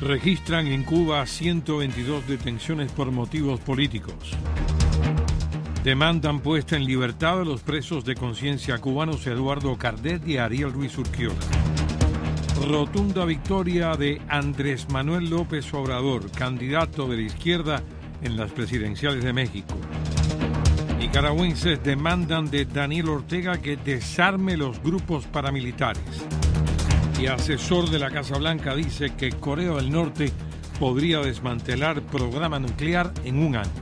Registran en Cuba 122 detenciones por motivos políticos. Demandan puesta en libertad a los presos de conciencia cubanos Eduardo Cardet y Ariel Ruiz Urquiola. Rotunda victoria de Andrés Manuel López Obrador, candidato de la izquierda en las presidenciales de México. Nicaragüenses demandan de Daniel Ortega que desarme los grupos paramilitares. Y asesor de la Casa Blanca dice que Corea del Norte podría desmantelar programa nuclear en un año.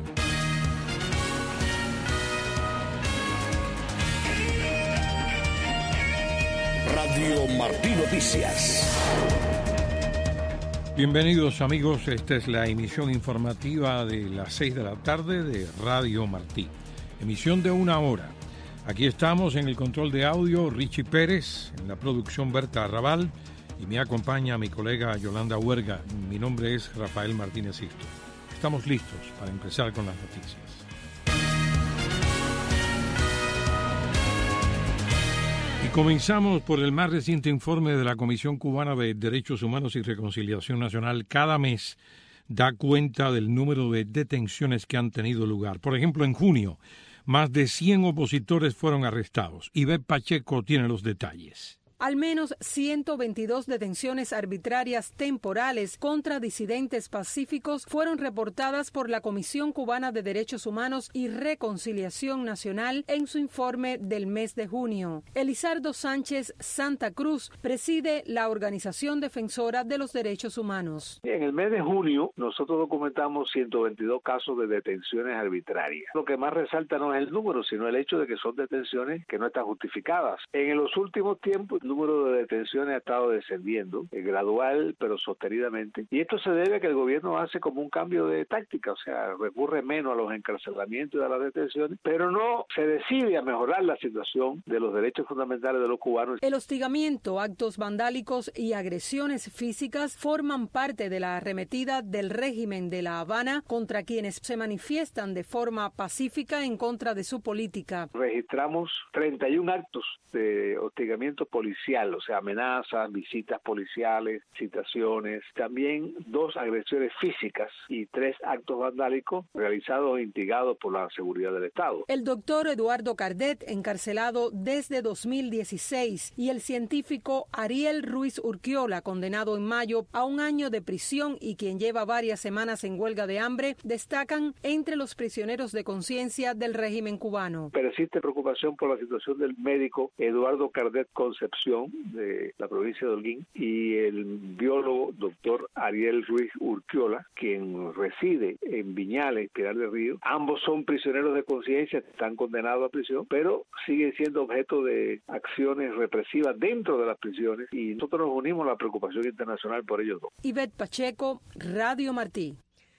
Radio Martí Noticias. Bienvenidos amigos, esta es la emisión informativa de las 6 de la tarde de Radio Martí. Emisión de 1 hora. Aquí estamos en el control de audio, Richie Pérez, en la producción Berta Arrabal, y me acompaña mi colega Yolanda Huerga. Mi nombre es Rafael Martínez Sisto. Estamos listos para empezar con las noticias. Y comenzamos por el más reciente informe de la Comisión Cubana de Derechos Humanos y Reconciliación Nacional. Cada mes da cuenta del número de detenciones que han tenido lugar. Por ejemplo, en junio, más de 100 opositores fueron arrestados. Ivette Pacheco tiene los detalles. Al menos 122 detenciones arbitrarias temporales contra disidentes pacíficos fueron reportadas por la Comisión Cubana de Derechos Humanos y Reconciliación Nacional en su informe del mes de junio. Elizardo Sánchez Santa Cruz preside la Organización Defensora de los Derechos Humanos. En el mes de junio nosotros documentamos 122 casos de detenciones arbitrarias. Lo que más resalta no es el número, sino el hecho de que son detenciones que no están justificadas. En los últimos tiempos, el número de detenciones ha estado descendiendo, gradual pero sostenidamente, y esto se debe a que el gobierno hace como un cambio de táctica, o sea, recurre menos a los encarcelamientos y a las detenciones, pero no se decide a mejorar la situación de los derechos fundamentales de los cubanos. El hostigamiento, actos vandálicos y agresiones físicas forman parte de la arremetida del régimen de La Habana contra quienes se manifiestan de forma pacífica en contra de su política. Registramos 31 actos de hostigamiento policial, o sea, amenazas, visitas policiales, citaciones, también 2 agresiones físicas y 3 actos vandálicos realizados o instigados por la seguridad del Estado. El doctor Eduardo Cardet, encarcelado desde 2016, y el científico Ariel Ruiz Urquiola, condenado en mayo a 1 año de prisión y quien lleva varias semanas en huelga de hambre, destacan entre los prisioneros de conciencia del régimen cubano. Persiste preocupación por la situación del médico Eduardo Cardet Concepción, de la provincia de Holguín, y el biólogo doctor Ariel Ruiz Urquiola, quien reside en Viñales, Pinar del Río. Ambos son prisioneros de conciencia, están condenados a prisión, pero siguen siendo objeto de acciones represivas dentro de las prisiones, y nosotros nos unimos a la preocupación internacional por ellos dos. Ivette Pacheco, Radio Martí.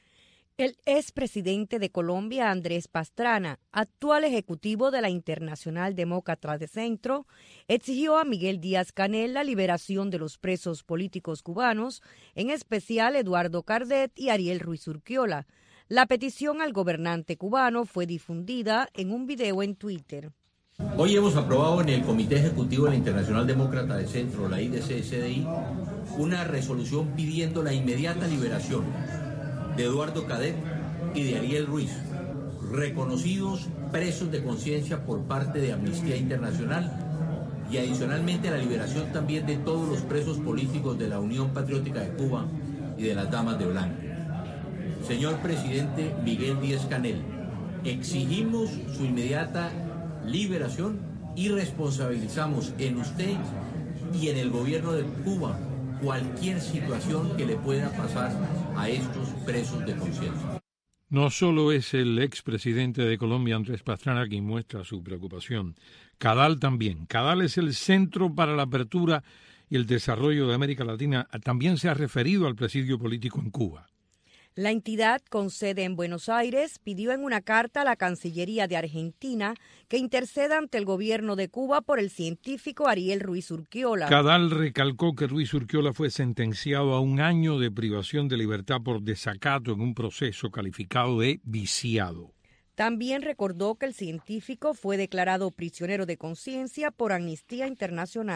El expresidente de Colombia, Andrés Pastrana, actual ejecutivo de la Internacional Demócrata de Centro, exigió a Miguel Díaz-Canel la liberación de los presos políticos cubanos, en especial Eduardo Cardet y Ariel Ruiz Urquiola. La petición al gobernante cubano fue difundida en un video en Twitter. Hoy hemos aprobado en el Comité Ejecutivo de la Internacional Demócrata de Centro, la IDC-CDI, una resolución pidiendo la inmediata liberación de Eduardo Cardet y de Ariel Ruiz, reconocidos presos de conciencia por parte de Amnistía Internacional, y adicionalmente la liberación también de todos los presos políticos de la Unión Patriótica de Cuba y de las Damas de Blanco. Señor presidente Miguel Díaz-Canel, exigimos su inmediata liberación y responsabilizamos en usted y en el gobierno de Cuba cualquier situación que le pueda pasar a estos presos de conciencia. No solo es el expresidente de Colombia, Andrés Pastrana, quien muestra su preocupación. Cadal también. Cadal es el Centro para la Apertura y el Desarrollo de América Latina. También se ha referido al presidio político en Cuba. La entidad, con sede en Buenos Aires, pidió en una carta a la Cancillería de Argentina que interceda ante el gobierno de Cuba por el científico Ariel Ruiz Urquiola. Cadal recalcó que Ruiz Urquiola fue sentenciado a 1 año de privación de libertad por desacato en un proceso calificado de viciado. También recordó que el científico fue declarado prisionero de conciencia por Amnistía Internacional.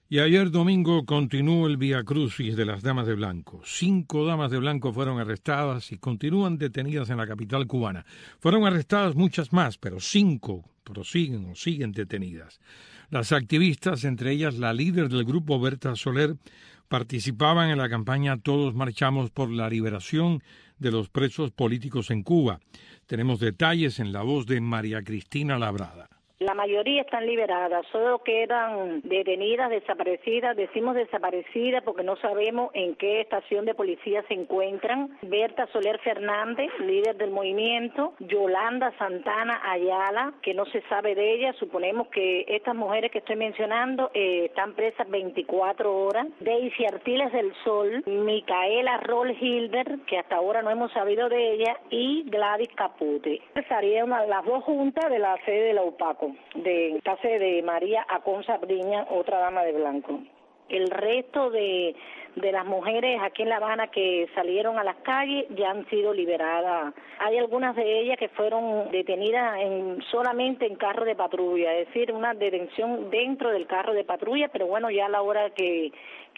Y ayer domingo continuó el Vía Crucis de las Damas de Blanco. 5 damas de blanco fueron arrestadas y continúan detenidas en la capital cubana. Fueron arrestadas muchas más, pero 5 siguen detenidas. Las activistas, entre ellas la líder del grupo Berta Soler, participaban en la campaña Todos Marchamos por la Liberación de los Presos Políticos en Cuba. Tenemos detalles en la voz de María Cristina Labrada. La mayoría están liberadas, solo quedan detenidas, desaparecidas. Decimos desaparecidas porque no sabemos en qué estación de policía se encuentran. Berta Soler Fernández, líder del movimiento. Yolanda Santana Ayala, que no se sabe de ella. Suponemos que estas mujeres que estoy mencionando están presas 24 horas. Daisy Artiles del Sol, Micaela Roll Hilder, que hasta ahora no hemos sabido de ella, y Gladys Capute. Salieron las dos juntas de la sede de la UPACO, de casa de María Aconza Briña, otra dama de blanco. El resto de las mujeres aquí en La Habana que salieron a las calles ya han sido liberadas. Hay algunas de ellas que fueron detenidas solamente en carro de patrulla, es decir, una detención dentro del carro de patrulla, pero bueno, ya a la hora que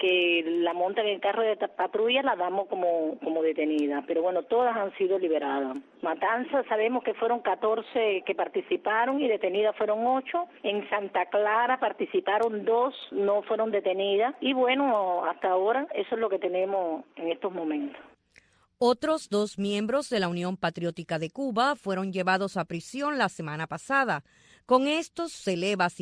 la montan en el carro de patrulla la damos como detenida, pero bueno, todas han sido liberadas. Matanzas, sabemos que fueron 14 que participaron y detenidas fueron 8. En Santa Clara participaron 2, no fueron detenidas, y bueno, hasta ahora eso es lo que tenemos en estos momentos. Otros 2 miembros de la Unión Patriótica de Cuba fueron llevados a prisión la semana pasada. Con estos se eleva a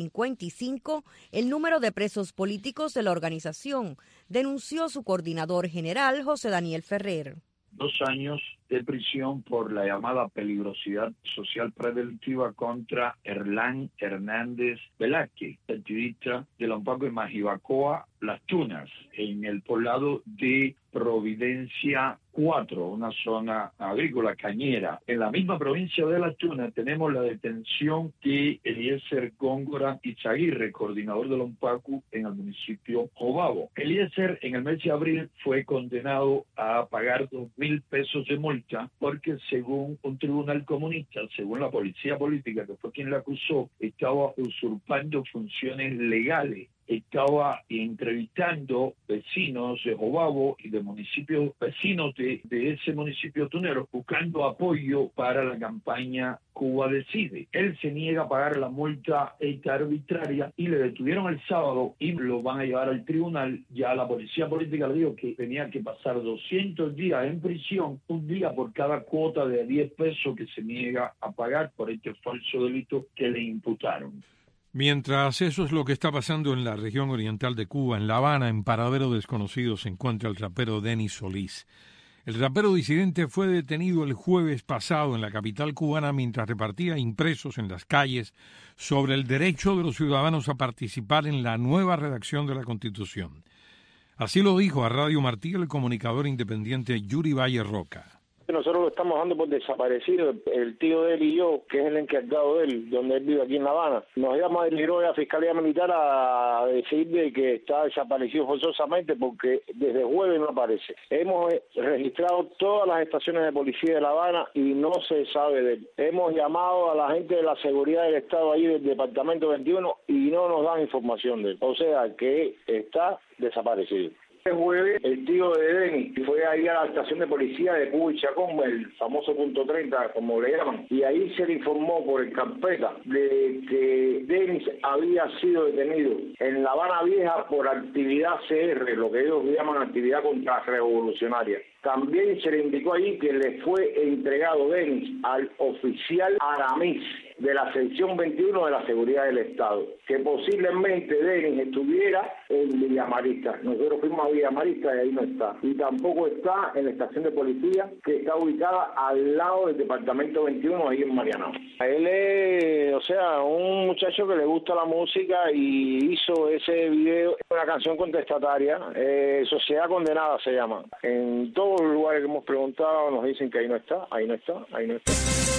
55 el número de presos políticos de la organización, denunció su coordinador general, José Daniel Ferrer. 2 años de prisión por la llamada peligrosidad social preventiva contra Erlán Hernández Velázquez, activista de la UPACO en Majibacoa, Las Tunas, en el poblado de Providencia 4, una zona agrícola cañera. En la misma provincia de Las Tunas tenemos la detención de Eliezer Góngora Izaguirre, coordinador de la UPACO en el municipio Jobabo. Eliezer en el mes de abril fue condenado a pagar 2.000 pesos de multa porque según un tribunal comunista, según la policía política, que fue quien la acusó, estaba usurpando funciones legales. Estaba entrevistando vecinos de Jobabo y de municipios vecinos de ese municipio tunero, buscando apoyo para la campaña Cuba Decide. Él se niega a pagar la multa arbitraria y le detuvieron el sábado y lo van a llevar al tribunal. Ya la policía política le dijo que tenía que pasar 200 días en prisión, un día por cada cuota de 10 pesos que se niega a pagar por este falso delito que le imputaron. Mientras eso es lo que está pasando en la región oriental de Cuba, en La Habana, en paradero desconocido, se encuentra el rapero Denis Solís. El rapero disidente fue detenido el jueves pasado en la capital cubana mientras repartía impresos en las calles sobre el derecho de los ciudadanos a participar en la nueva redacción de la Constitución. Así lo dijo a Radio Martí el comunicador independiente Yuri Valle Roca. Nosotros lo estamos dando por desaparecido. El tío de él y yo, que es el encargado de él, donde él vive aquí en La Habana, nos íbamos a dirigir a la Fiscalía Militar a decirle que está desaparecido forzosamente porque desde jueves no aparece. Hemos registrado todas las estaciones de policía de La Habana y no se sabe de él. Hemos llamado a la gente de la seguridad del Estado ahí del Departamento 21 y no nos dan información de él. O sea que está desaparecido. El jueves, el tío de Denis fue ahí a la estación de policía de Cuba y Chacón, el famoso punto 30, como le llaman, y ahí se le informó por el carpeta de que Denis había sido detenido en La Habana Vieja por actividad CR, lo que ellos llaman actividad contrarrevolucionaria. También se le indicó allí que le fue entregado Denis al oficial Aramis de la sección 21 de la Seguridad del Estado, que posiblemente Denis estuviera en Villa Marista. Nosotros fuimos a Villa Marista y ahí no está. Y tampoco está en la estación de policía que está ubicada al lado del Departamento 21, ahí en Marianao. Él es, un muchacho que le gusta la música y hizo ese video, una canción contestataria, Sociedad Condenada se llama. En todos los lugares que hemos preguntado nos dicen que ahí no está, ahí no está, ahí no está.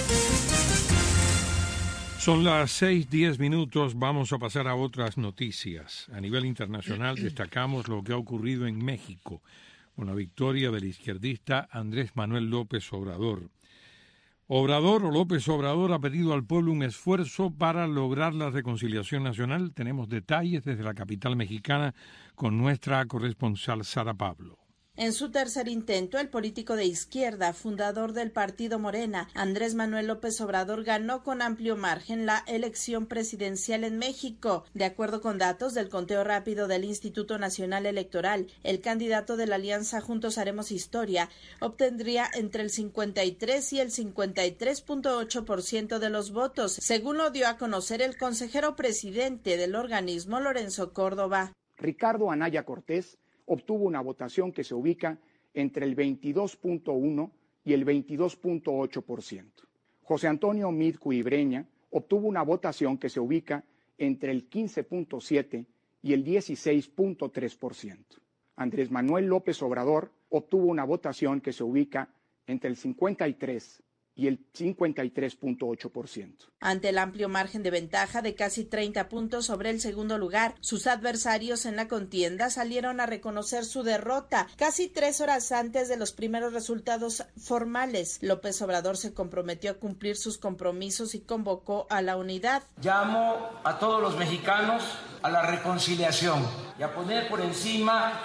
Son las 6:10. Vamos a pasar a otras noticias. A nivel internacional destacamos lo que ha ocurrido en México, con la victoria del izquierdista Andrés Manuel López Obrador. López Obrador ha pedido al pueblo un esfuerzo para lograr la reconciliación nacional. Tenemos detalles desde la capital mexicana con nuestra corresponsal Sara Pablo. En su tercer intento, el político de izquierda, fundador del partido Morena, Andrés Manuel López Obrador, ganó con amplio margen la elección presidencial en México. De acuerdo con datos del conteo rápido del Instituto Nacional Electoral, el candidato de la alianza Juntos Haremos Historia obtendría entre el 53 y el 53.8% de los votos, según lo dio a conocer el consejero presidente del organismo, Lorenzo Córdoba. Ricardo Anaya Cortés obtuvo una votación que se ubica entre el 22.1 y el 22.8%. José Antonio Meade Cuibreña obtuvo una votación que se ubica entre el 15.7 y el 16.3%. Andrés Manuel López Obrador obtuvo una votación que se ubica entre el 53 y el 53.8%. Ante el amplio margen de ventaja de casi 30 puntos sobre el segundo lugar, sus adversarios en la contienda salieron a reconocer su derrota casi 3 horas antes de los primeros resultados formales. López Obrador se comprometió a cumplir sus compromisos y convocó a la unidad. Llamo a todos los mexicanos a la reconciliación y a poner por encima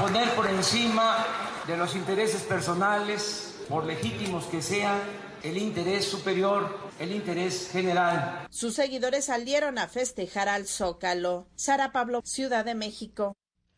de los intereses personales, por legítimos que sean, el interés superior, el interés general. Sus seguidores salieron a festejar al Zócalo. Sara Pablo, Ciudad de México.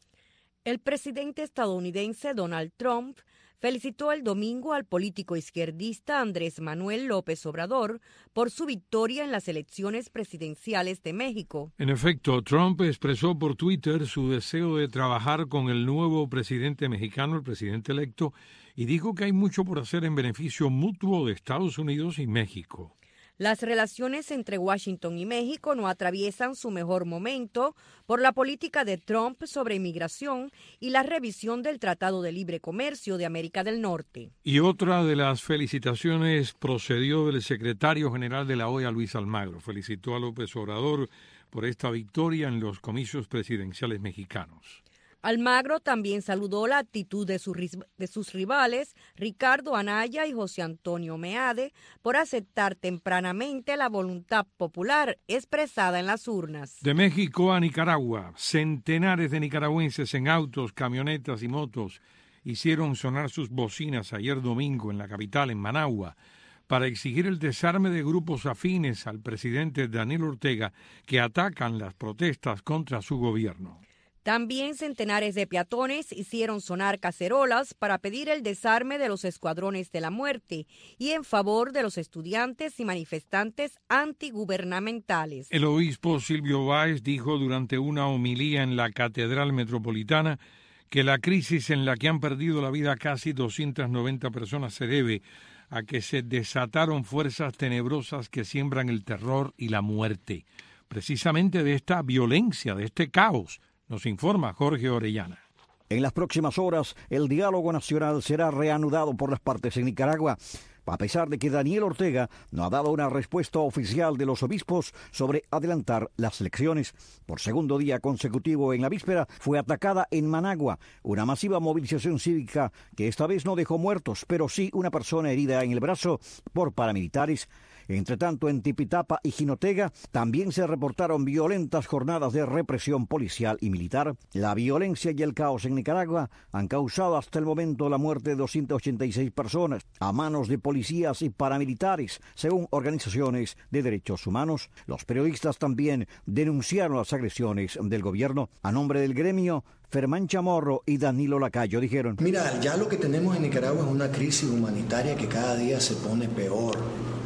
El presidente estadounidense Donald Trump felicitó el domingo al político izquierdista Andrés Manuel López Obrador por su victoria en las elecciones presidenciales de México. En efecto, Trump expresó por Twitter su deseo de trabajar con el nuevo presidente mexicano, el presidente electo, y dijo que hay mucho por hacer en beneficio mutuo de Estados Unidos y México. Las relaciones entre Washington y México no atraviesan su mejor momento por la política de Trump sobre inmigración y la revisión del Tratado de Libre Comercio de América del Norte. Y otra de las felicitaciones procedió del secretario general de la OEA, Luis Almagro. Felicitó a López Obrador por esta victoria en los comicios presidenciales mexicanos. Almagro también saludó la actitud de sus rivales, Ricardo Anaya y José Antonio Meade, por aceptar tempranamente la voluntad popular expresada en las urnas. De México a Nicaragua, centenares de nicaragüenses en autos, camionetas y motos hicieron sonar sus bocinas ayer domingo en la capital, en Managua, para exigir el desarme de grupos afines al presidente Daniel Ortega que atacan las protestas contra su gobierno. También centenares de peatones hicieron sonar cacerolas para pedir el desarme de los escuadrones de la muerte y en favor de los estudiantes y manifestantes antigubernamentales. El obispo Silvio Báez dijo durante una homilía en la Catedral Metropolitana que la crisis en la que han perdido la vida casi 290 personas se debe a que se desataron fuerzas tenebrosas que siembran el terror y la muerte. Precisamente de esta violencia, de este caos, nos informa Jorge Orellana. En las próximas horas, el diálogo nacional será reanudado por las partes en Nicaragua, a pesar de que Daniel Ortega no ha dado una respuesta oficial de los obispos sobre adelantar las elecciones. Por segundo día consecutivo en la víspera fue atacada en Managua una masiva movilización cívica que esta vez no dejó muertos, pero sí una persona herida en el brazo por paramilitares. Entre tanto, en Tipitapa y Jinotega también se reportaron violentas jornadas de represión policial y militar. La violencia y el caos en Nicaragua han causado hasta el momento la muerte de 286 personas a manos de policías y paramilitares, según organizaciones de derechos humanos. Los periodistas también denunciaron las agresiones del gobierno. A nombre del gremio, Fermán Chamorro y Danilo Lacayo dijeron: Mira, ya lo que tenemos en Nicaragua es una crisis humanitaria que cada día se pone peor.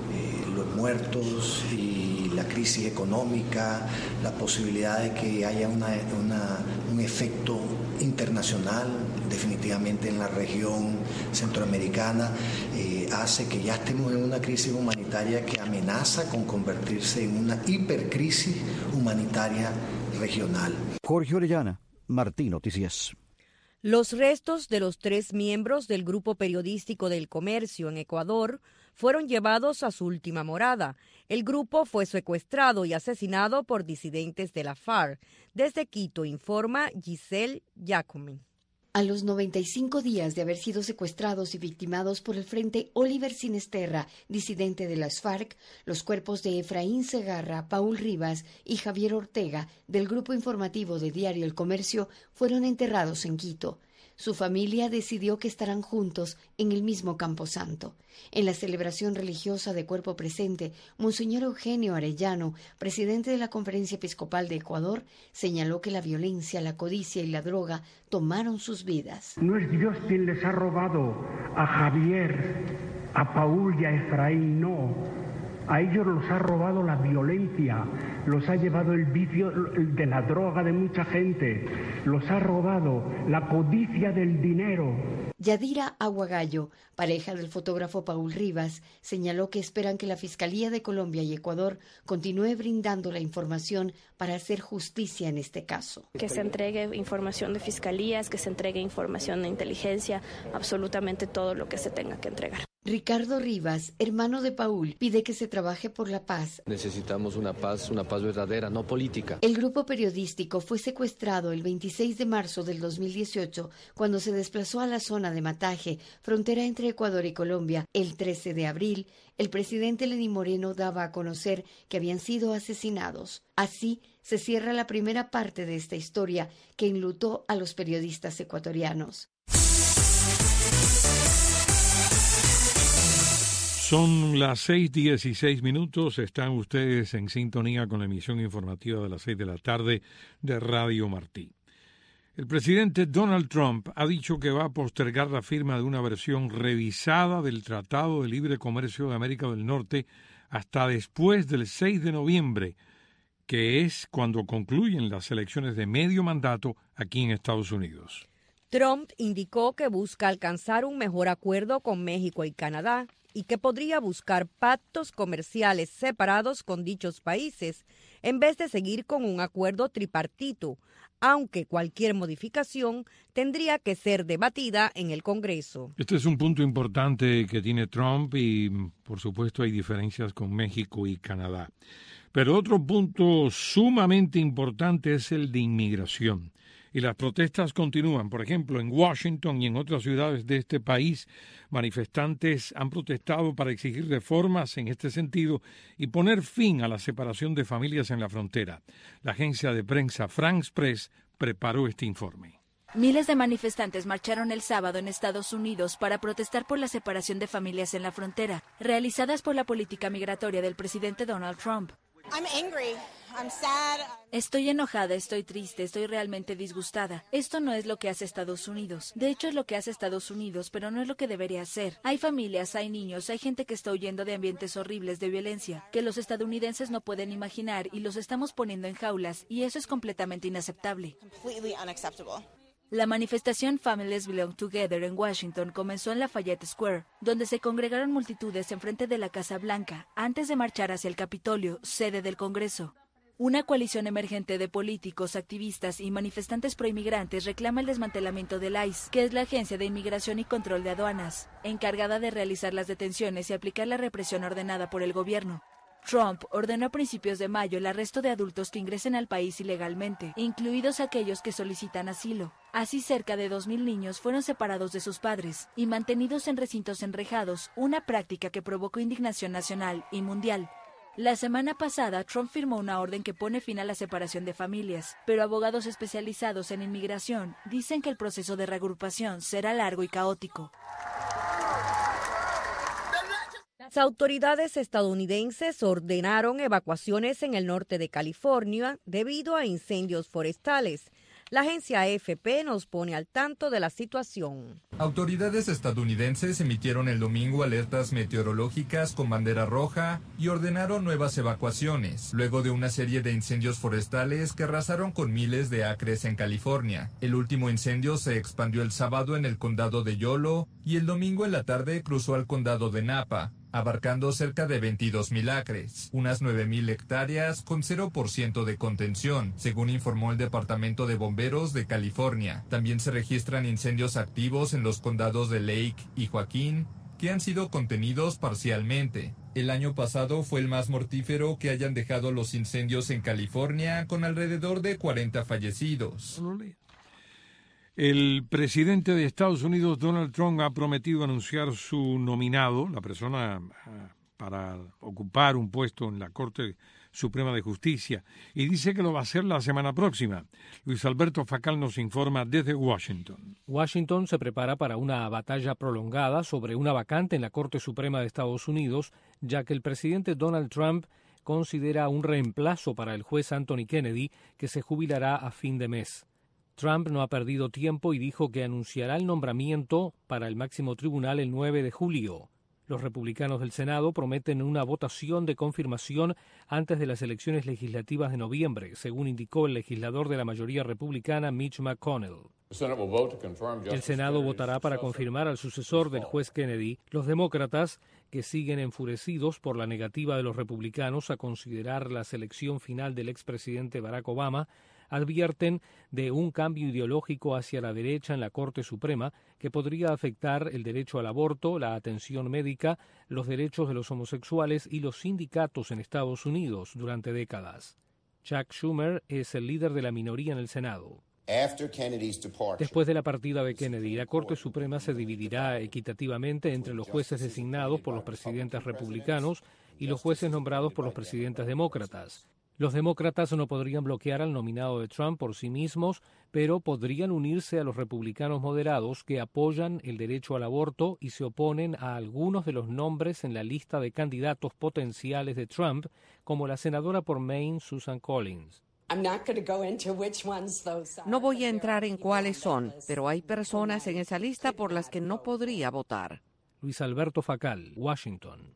Los muertos y la crisis económica, la posibilidad de que haya un efecto internacional definitivamente en la región centroamericana, hace que ya estemos en una crisis humanitaria que amenaza con convertirse en una hipercrisis humanitaria regional. Jorge Orellana, Martín Noticias. Los restos de los 3 miembros del Grupo Periodístico del Comercio en Ecuador fueron llevados a su última morada. El grupo fue secuestrado y asesinado por disidentes de la FARC. Desde Quito informa Giselle Jacome. A los 95 días de haber sido secuestrados y victimados por el Frente Oliver Sinisterra, disidente de las FARC, los cuerpos de Efraín Segarra, Paul Rivas y Javier Ortega, del grupo informativo de Diario El Comercio, fueron enterrados en Quito. Su familia decidió que estarán juntos en el mismo Camposanto. En la celebración religiosa de cuerpo presente, Monseñor Eugenio Arellano, presidente de la Conferencia Episcopal de Ecuador, señaló que la violencia, la codicia y la droga tomaron sus vidas. No es Dios quien les ha robado a Javier, a Paul y a Efraín, no. A ellos los ha robado la violencia, los ha llevado el vicio de la droga de mucha gente, los ha robado la codicia del dinero. Yadira Aguagallo, pareja del fotógrafo Paul Rivas, señaló que esperan que la Fiscalía de Colombia y Ecuador continúe brindando la información para hacer justicia en este caso. Que se entregue información de fiscalías, que se entregue información de inteligencia, absolutamente todo lo que se tenga que entregar. Ricardo Rivas, hermano de Paul, pide que se trabaje por la paz. Necesitamos una paz verdadera, no política. El grupo periodístico fue secuestrado el 26 de marzo del 2018, cuando se desplazó a la zona de Mataje, frontera entre Ecuador y Colombia. El 13 de abril, el presidente Lenín Moreno daba a conocer que habían sido asesinados. Así se cierra la primera parte de esta historia que enlutó a los periodistas ecuatorianos. Son las 6:16. Están ustedes en sintonía con la emisión informativa de las 6 de la tarde de Radio Martí. El presidente Donald Trump ha dicho que va a postergar la firma de una versión revisada del Tratado de Libre Comercio de América del Norte hasta después del 6 de noviembre, que es cuando concluyen las elecciones de medio mandato aquí en Estados Unidos. Trump indicó que busca alcanzar un mejor acuerdo con México y Canadá y que podría buscar pactos comerciales separados con dichos países en vez de seguir con un acuerdo tripartito, aunque cualquier modificación tendría que ser debatida en el Congreso. Este es un punto importante que tiene Trump y, por supuesto, hay diferencias con México y Canadá. Pero otro punto sumamente importante es el de inmigración. Y las protestas continúan. Por ejemplo, en Washington y en otras ciudades de este país, manifestantes han protestado para exigir reformas en este sentido y poner fin a la separación de familias en la frontera. La agencia de prensa France Press preparó este informe. Miles de manifestantes marcharon el sábado en Estados Unidos para protestar por la separación de familias en la frontera, realizadas por la política migratoria del presidente Donald Trump. Estoy enojada, estoy triste, estoy realmente disgustada. Esto no es lo que hace Estados Unidos. De hecho, es lo que hace Estados Unidos, pero no es lo que debería hacer. Hay familias, hay niños, hay gente que está huyendo de ambientes horribles de violencia, que los estadounidenses no pueden imaginar y los estamos poniendo en jaulas, y eso es completamente inaceptable. La manifestación Families Belong Together en Washington comenzó en Lafayette Square, donde se congregaron multitudes enfrente de la Casa Blanca antes de marchar hacia el Capitolio, sede del Congreso. Una coalición emergente de políticos, activistas y manifestantes proinmigrantes reclama el desmantelamiento del ICE, que es la Agencia de Inmigración y Control de Aduanas, encargada de realizar las detenciones y aplicar la represión ordenada por el gobierno. Trump ordenó a principios de mayo el arresto de adultos que ingresen al país ilegalmente, incluidos aquellos que solicitan asilo. Así, cerca de 2,000 niños fueron separados de sus padres y mantenidos en recintos enrejados, una práctica que provocó indignación nacional y mundial. La semana pasada, Trump firmó una orden que pone fin a la separación de familias, pero abogados especializados en inmigración dicen que el proceso de reagrupación será largo y caótico. Las autoridades estadounidenses ordenaron evacuaciones en el norte de California debido a incendios forestales. La agencia AFP nos pone al tanto de la situación. Autoridades estadounidenses emitieron el domingo alertas meteorológicas con bandera roja y ordenaron nuevas evacuaciones, luego de una serie de incendios forestales que arrasaron con miles de acres en California. El último incendio se expandió el sábado en el condado de Yolo y el domingo en la tarde cruzó al condado de Napa, abarcando cerca de 22,000 acres, unas 9,000 hectáreas con 0% de contención, según informó el Departamento de Bomberos de California. También se registran incendios activos en los condados de Lake y Joaquín, que han sido contenidos parcialmente. El año pasado fue el más mortífero que hayan dejado los incendios en California, con alrededor de 40 fallecidos. El presidente de Estados Unidos, Donald Trump, ha prometido anunciar su nominado, la persona para ocupar un puesto en la Corte Suprema de Justicia, y dice que lo va a hacer la semana próxima. Luis Alberto Facal nos informa desde Washington. Washington se prepara para una batalla prolongada sobre una vacante en la Corte Suprema de Estados Unidos, ya que el presidente Donald Trump considera un reemplazo para el juez Anthony Kennedy, que se jubilará a fin de mes. Trump no ha perdido tiempo y dijo que anunciará el nombramiento para el máximo tribunal el 9 de julio. Los republicanos del Senado prometen una votación de confirmación antes de las elecciones legislativas de noviembre, según indicó el legislador de la mayoría republicana Mitch McConnell. El Senado votará para confirmar al sucesor del juez Kennedy. Los demócratas, que siguen enfurecidos por la negativa de los republicanos a considerar la selección final del expresidente Barack Obama, advierten de un cambio ideológico hacia la derecha en la Corte Suprema que podría afectar el derecho al aborto, la atención médica, los derechos de los homosexuales y los sindicatos en Estados Unidos durante décadas. Chuck Schumer es el líder de la minoría en el Senado. Después de la partida de Kennedy, la Corte Suprema se dividirá equitativamente entre los jueces designados por los presidentes republicanos y los jueces nombrados por los presidentes demócratas. Los demócratas no podrían bloquear al nominado de Trump por sí mismos, pero podrían unirse a los republicanos moderados que apoyan el derecho al aborto y se oponen a algunos de los nombres en la lista de candidatos potenciales de Trump, como la senadora por Maine, Susan Collins. No voy a entrar en cuáles son, pero hay personas en esa lista por las que no podría votar. Luis Alberto Facal, Washington.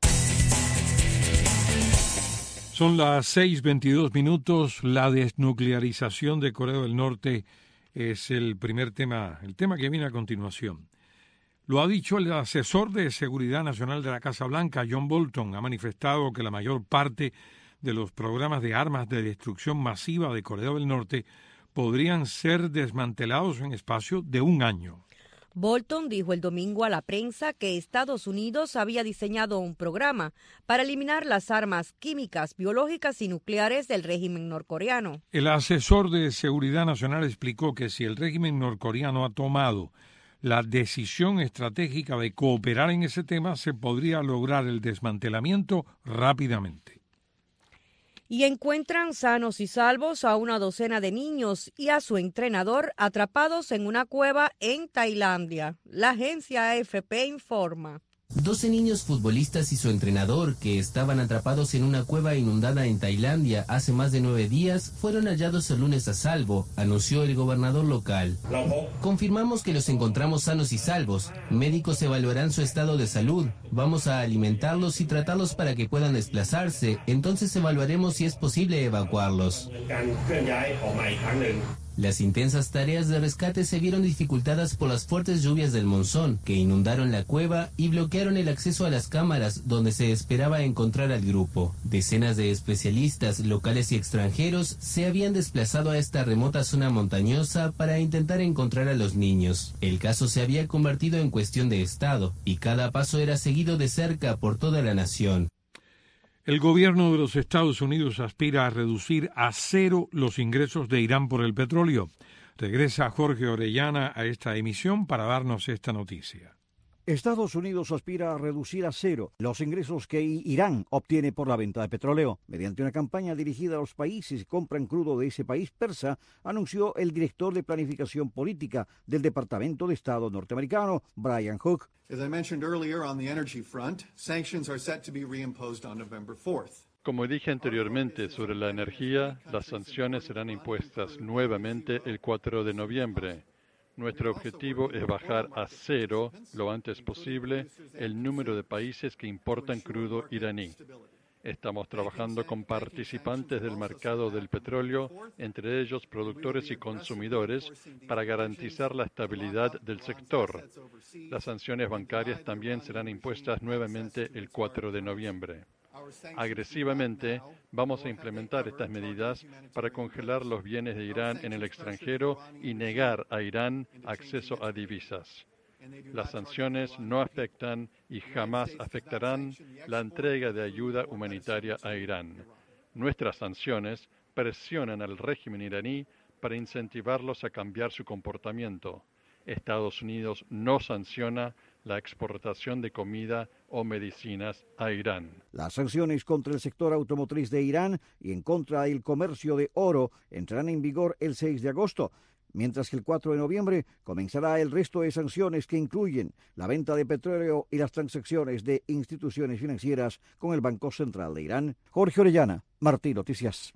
Son las 6:22. La desnuclearización de Corea del Norte es el primer tema, el tema que viene a continuación. Lo ha dicho el asesor de Seguridad Nacional de la Casa Blanca, John Bolton. Ha manifestado que la mayor parte de los programas de armas de destrucción masiva de Corea del Norte podrían ser desmantelados en espacio de un año. Bolton dijo el domingo a la prensa que Estados Unidos había diseñado un programa para eliminar las armas químicas, biológicas y nucleares del régimen norcoreano. El asesor de Seguridad Nacional explicó que si el régimen norcoreano ha tomado la decisión estratégica de cooperar en ese tema, se podría lograr el desmantelamiento rápidamente. Y encuentran sanos y salvos a una docena de niños y a su entrenador atrapados en una cueva en Tailandia. La agencia AFP informa. 12 niños futbolistas y su entrenador, que estaban atrapados en una cueva inundada en Tailandia hace más de 9 días, fueron hallados el lunes a salvo, anunció el gobernador local. Confirmamos que los encontramos sanos y salvos. Médicos evaluarán su estado de salud. Vamos a alimentarlos y tratarlos para que puedan desplazarse. Entonces evaluaremos si es posible evacuarlos. Las intensas tareas de rescate se vieron dificultadas por las fuertes lluvias del monzón, que inundaron la cueva y bloquearon el acceso a las cámaras donde se esperaba encontrar al grupo. Decenas de especialistas locales y extranjeros se habían desplazado a esta remota zona montañosa para intentar encontrar a los niños. El caso se había convertido en cuestión de Estado y cada paso era seguido de cerca por toda la nación. El gobierno de los Estados Unidos aspira a reducir a cero los ingresos de Irán por el petróleo. Regresa Jorge Orellana a esta emisión para darnos esta noticia. Estados Unidos aspira a reducir a cero los ingresos que Irán obtiene por la venta de petróleo. Mediante una campaña dirigida a los países que compran crudo de ese país persa, anunció el director de planificación política del Departamento de Estado norteamericano, Brian Hook. As I mentioned earlier on the energy front, sanctions are set to be reimposed on November 4th. Como dije anteriormente sobre la energía, las sanciones serán impuestas nuevamente el 4 de noviembre. Nuestro objetivo es bajar a cero lo antes posible el número de países que importan crudo iraní. Estamos trabajando con participantes del mercado del petróleo, entre ellos productores y consumidores, para garantizar la estabilidad del sector. Las sanciones bancarias también serán impuestas nuevamente el 4 de noviembre. Agresivamente vamos a implementar estas medidas para congelar los bienes de Irán en el extranjero y negar a Irán acceso a divisas. Las sanciones no afectan y jamás afectarán la entrega de ayuda humanitaria a Irán. Nuestras sanciones presionan al régimen iraní para incentivarlos a cambiar su comportamiento. Estados Unidos no sanciona la exportación de comida o medicinas a Irán. Las sanciones contra el sector automotriz de Irán y en contra del comercio de oro entrarán en vigor el 6 de agosto, mientras que el 4 de noviembre comenzará el resto de sanciones que incluyen la venta de petróleo y las transacciones de instituciones financieras con el Banco Central de Irán. Jorge Orellana, Martí Noticias.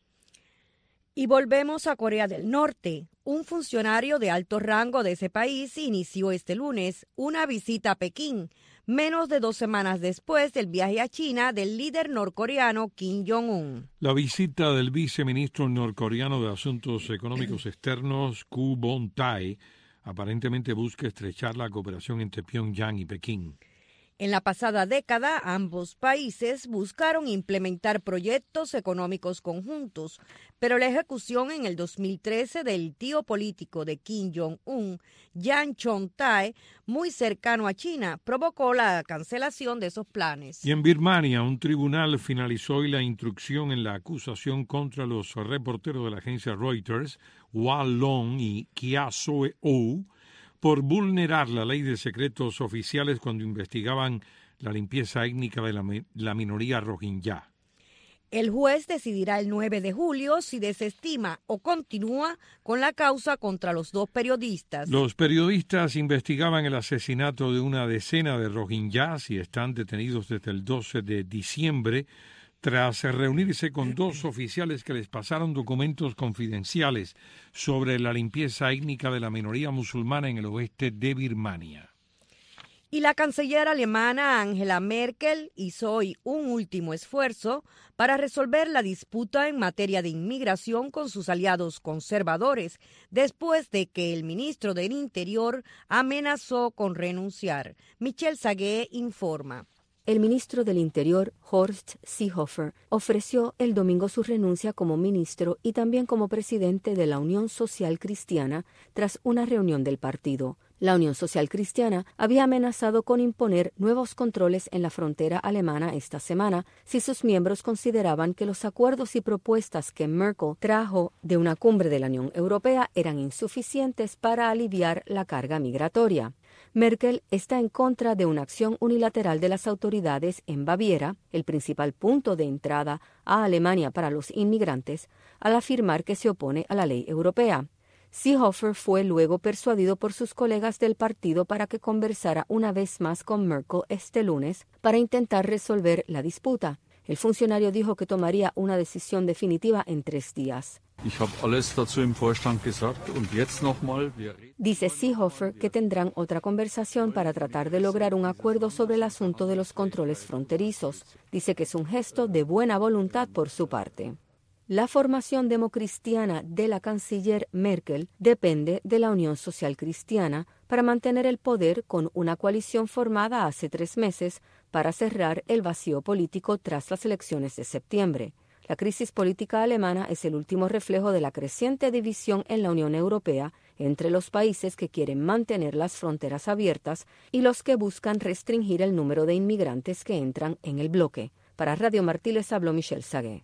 Y volvemos a Corea del Norte. Un funcionario de alto rango de ese país inició este lunes una visita a Pekín, menos de 2 semanas después del viaje a China del líder norcoreano Kim Jong-un. La visita del viceministro norcoreano de Asuntos Económicos Externos, Koo Bon-tae, aparentemente busca estrechar la cooperación entre Pyongyang y Pekín. En la pasada década, ambos países buscaron implementar proyectos económicos conjuntos, pero la ejecución en el 2013 del tío político de Kim Jong-un, Yang Chong-tae, muy cercano a China, provocó la cancelación de esos planes. Y en Birmania, un tribunal finalizó hoy la instrucción en la acusación contra los reporteros de la agencia Reuters, Hwa Long y Kya Soe-oh, por vulnerar la ley de secretos oficiales cuando investigaban la limpieza étnica de la minoría rohingya. El juez decidirá el 9 de julio si desestima o continúa con la causa contra los 2 periodistas. Los periodistas investigaban el asesinato de una decena de rohingyas y están detenidos desde el 12 de diciembre tras reunirse con 2 oficiales que les pasaron documentos confidenciales sobre la limpieza étnica de la minoría musulmana en el oeste de Birmania. Y la canciller alemana Angela Merkel hizo hoy un último esfuerzo para resolver la disputa en materia de inmigración con sus aliados conservadores, después de que el ministro del Interior amenazó con renunciar. Michelle Sagué informa. El ministro del Interior, Horst Seehofer, ofreció el domingo su renuncia como ministro y también como presidente de la Unión Social Cristiana tras una reunión del partido. La Unión Social Cristiana había amenazado con imponer nuevos controles en la frontera alemana esta semana si sus miembros consideraban que los acuerdos y propuestas que Merkel trajo de una cumbre de la Unión Europea eran insuficientes para aliviar la carga migratoria. Merkel está en contra de una acción unilateral de las autoridades en Baviera, el principal punto de entrada a Alemania para los inmigrantes, al afirmar que se opone a la ley europea. Seehofer fue luego persuadido por sus colegas del partido para que conversara una vez más con Merkel este lunes para intentar resolver la disputa. El funcionario dijo que tomaría una decisión definitiva en 3 días. Dice Seehofer que tendrán otra conversación para tratar de lograr un acuerdo sobre el asunto de los controles fronterizos. Dice que es un gesto de buena voluntad por su parte. La formación democristiana de la canciller Merkel depende de la Unión Social Cristiana para mantener el poder con una coalición formada hace 3 meses para cerrar el vacío político tras las elecciones de septiembre. La crisis política alemana es el último reflejo de la creciente división en la Unión Europea entre los países que quieren mantener las fronteras abiertas y los que buscan restringir el número de inmigrantes que entran en el bloque. Para Radio Martí les habló Michelle Sagué.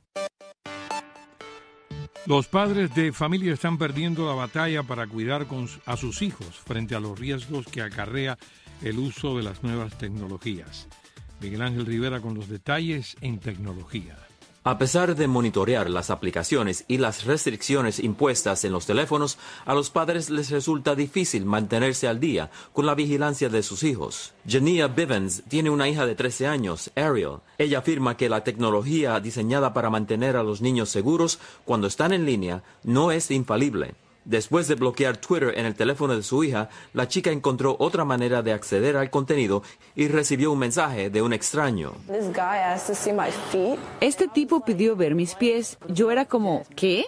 Los padres de familia están perdiendo la batalla para cuidar a sus hijos frente a los riesgos que acarrea el uso de las nuevas tecnologías. Miguel Ángel Rivera con los detalles en tecnología. A pesar de monitorear las aplicaciones y las restricciones impuestas en los teléfonos, a los padres les resulta difícil mantenerse al día con la vigilancia de sus hijos. Jania Bivens tiene una hija de 13 años, Ariel. Ella afirma que la tecnología diseñada para mantener a los niños seguros cuando están en línea no es infalible. Después de bloquear Twitter en el teléfono de su hija, la chica encontró otra manera de acceder al contenido y recibió un mensaje de un extraño. Este tipo pidió ver mis pies. Yo era como, ¿qué?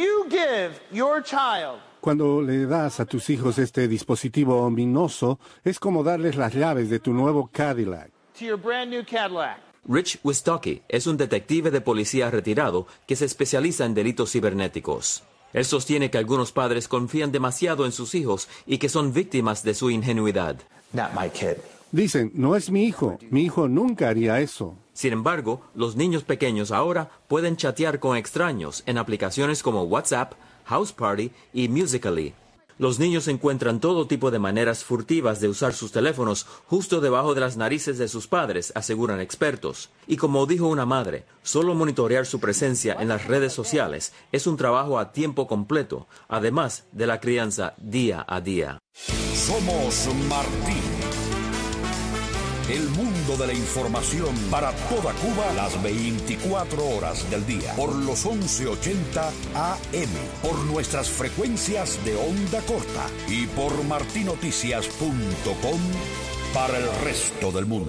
Cuando le das a tus hijos este dispositivo ominoso, es como darles las llaves de tu nuevo Cadillac. Rich Wistocki es un detective de policía retirado que se especializa en delitos cibernéticos. Él sostiene que algunos padres confían demasiado en sus hijos y que son víctimas de su ingenuidad. Dicen, no es mi hijo nunca haría eso. Sin embargo, los niños pequeños ahora pueden chatear con extraños en aplicaciones como WhatsApp, House Party y Musical.ly. Los niños encuentran todo tipo de maneras furtivas de usar sus teléfonos justo debajo de las narices de sus padres, aseguran expertos. Y como dijo una madre, solo monitorear su presencia en las redes sociales es un trabajo a tiempo completo, además de la crianza día a día. Somos Martí. El mundo de la información para toda Cuba las 24 horas del día. Por los 1180 AM. Por nuestras frecuencias de onda corta. Y por martinoticias.com para el resto del mundo.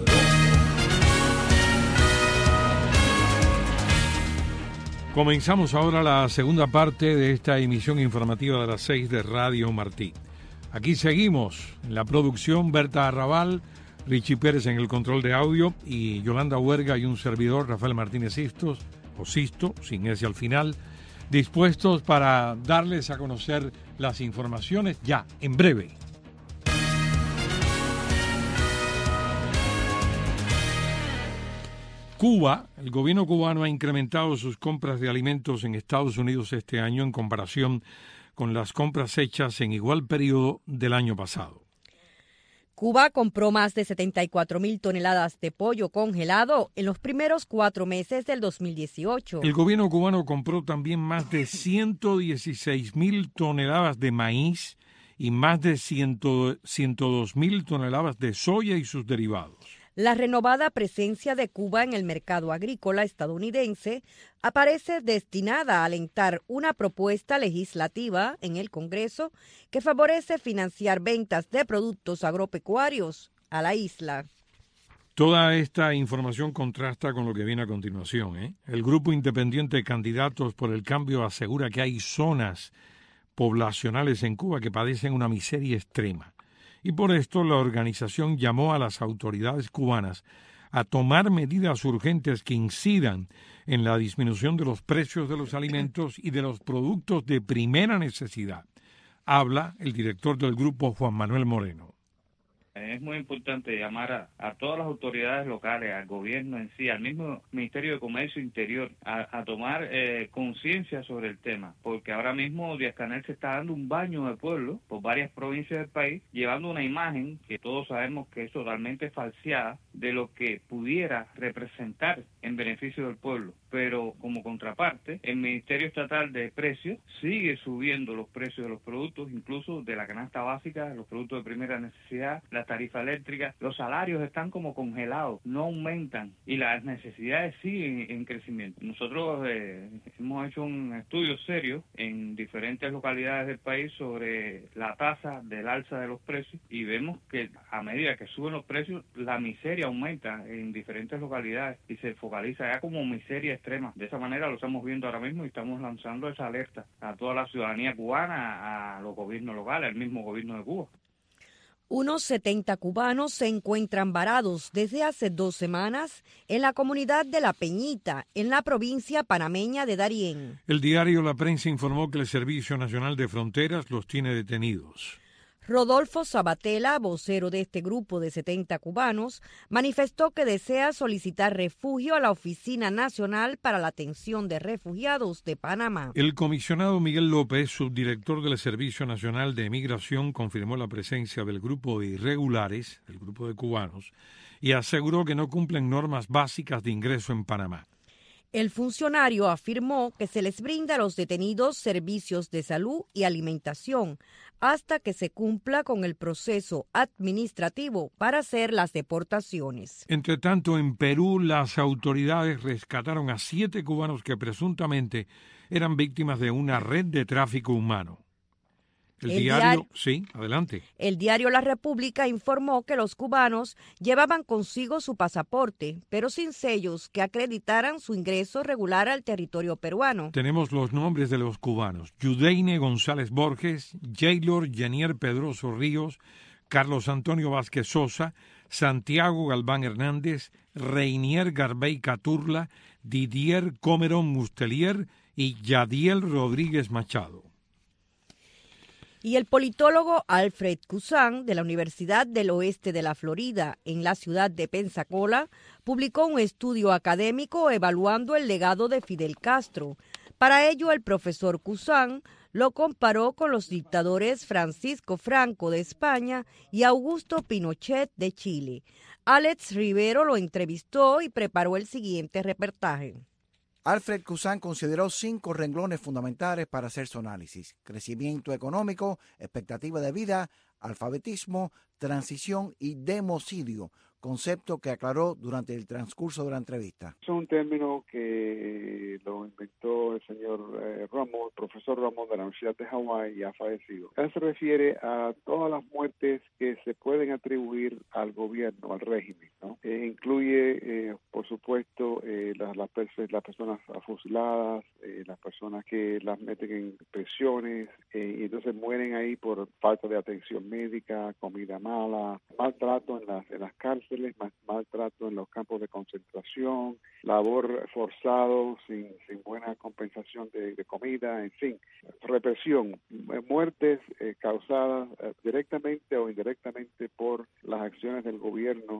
Comenzamos ahora la segunda parte de esta emisión informativa de las 6 de Radio Martí. Aquí seguimos en la producción Berta Arrabal, Richie Pérez en el control de audio y Yolanda Huerga y un servidor, Rafael Martínez Sisto, sin ese al final, dispuestos para darles a conocer las informaciones ya, en breve. Cuba, el gobierno cubano ha incrementado sus compras de alimentos en Estados Unidos este año en comparación con las compras hechas en igual periodo del año pasado. Cuba compró más de 74,000 toneladas de pollo congelado en los primeros 4 meses del 2018. El gobierno cubano compró también más de 116,000 toneladas de maíz y más de 102,000 toneladas de soya y sus derivados. La renovada presencia de Cuba en el mercado agrícola estadounidense aparece destinada a alentar una propuesta legislativa en el Congreso que favorece financiar ventas de productos agropecuarios a la isla. Toda esta información contrasta con lo que viene a continuación. El Grupo Independiente de Candidatos por el Cambio asegura que hay zonas poblacionales en Cuba que padecen una miseria extrema. Y por esto la organización llamó a las autoridades cubanas a tomar medidas urgentes que incidan en la disminución de los precios de los alimentos y de los productos de primera necesidad. Habla el director del grupo, Juan Manuel Moreno. Es muy importante llamar a todas las autoridades locales, al gobierno en sí, al mismo Ministerio de Comercio Interior, a tomar conciencia sobre el tema, porque ahora mismo Díaz-Canel se está dando un baño de pueblo por varias provincias del país, llevando una imagen que todos sabemos que es totalmente falseada de lo que pudiera representar en beneficio del pueblo. Pero como contraparte, el Ministerio Estatal de Precios sigue subiendo los precios de los productos, incluso de la canasta básica, los productos de primera necesidad, la tarifa eléctrica. Los salarios están como congelados, no aumentan y las necesidades siguen en crecimiento. Nosotros hemos hecho un estudio serio en diferentes localidades del país sobre la tasa del alza de los precios y vemos que a medida que suben los precios, la miseria aumenta en diferentes localidades y se focaliza ya como miseria extrema. De esa manera lo estamos viendo ahora mismo y estamos lanzando esa alerta a toda la ciudadanía cubana, a los gobiernos locales, al mismo gobierno de Cuba. Unos 70 cubanos se encuentran varados desde hace 2 semanas en la comunidad de La Peñita, en la provincia panameña de Darién. El diario La Prensa informó que el Servicio Nacional de Fronteras los tiene detenidos. Rodolfo Sabatella, vocero de este grupo de 70 cubanos, manifestó que desea solicitar refugio a la Oficina Nacional para la Atención de Refugiados de Panamá. El comisionado Miguel López, subdirector del Servicio Nacional de Migración, confirmó la presencia del grupo de irregulares, el grupo de cubanos, y aseguró que no cumplen normas básicas de ingreso en Panamá. El funcionario afirmó que se les brinda a los detenidos servicios de salud y alimentación hasta que se cumpla con el proceso administrativo para hacer las deportaciones. Entre tanto, en Perú, las autoridades rescataron a 7 cubanos que presuntamente eran víctimas de una red de tráfico humano. Sí, adelante. El diario La República informó que los cubanos llevaban consigo su pasaporte, pero sin sellos que acreditaran su ingreso regular al territorio peruano. Tenemos los nombres de los cubanos: Yudeine González Borges, Jaylor Yanier Pedroso Ríos, Carlos Antonio Vázquez Sosa, Santiago Galván Hernández, Reinier Garbey Caturla, Didier Comeron Mustelier y Yadiel Rodríguez Machado. Y el politólogo Alfred Kuzan, de la Universidad del Oeste de la Florida, en la ciudad de Pensacola, publicó un estudio académico evaluando el legado de Fidel Castro. Para ello, el profesor Kuzan lo comparó con los dictadores Francisco Franco de España y Augusto Pinochet de Chile. Alex Rivero lo entrevistó y preparó el siguiente reportaje. Alfred Kuzan consideró 5 renglones fundamentales para hacer su análisis: crecimiento económico, expectativa de vida, alfabetismo, transición y democidio, concepto que aclaró durante el transcurso de la entrevista. Es un término que lo inventó el señor Ramos, profesor Ramos de la Universidad de Hawái, ya fallecido. Él se refiere a todas las muertes que se pueden atribuir al gobierno, al régimen, ¿no? Incluye, por supuesto, las personas fusiladas, las personas que las meten en prisiones y entonces mueren ahí por falta de atención médica, comida mala, maltrato en las cárceles, maltrato en los campos de concentración, labor forzado sin buena compensación de comida, en fin, represión, muertes causadas directamente o indirectamente por las acciones del gobierno.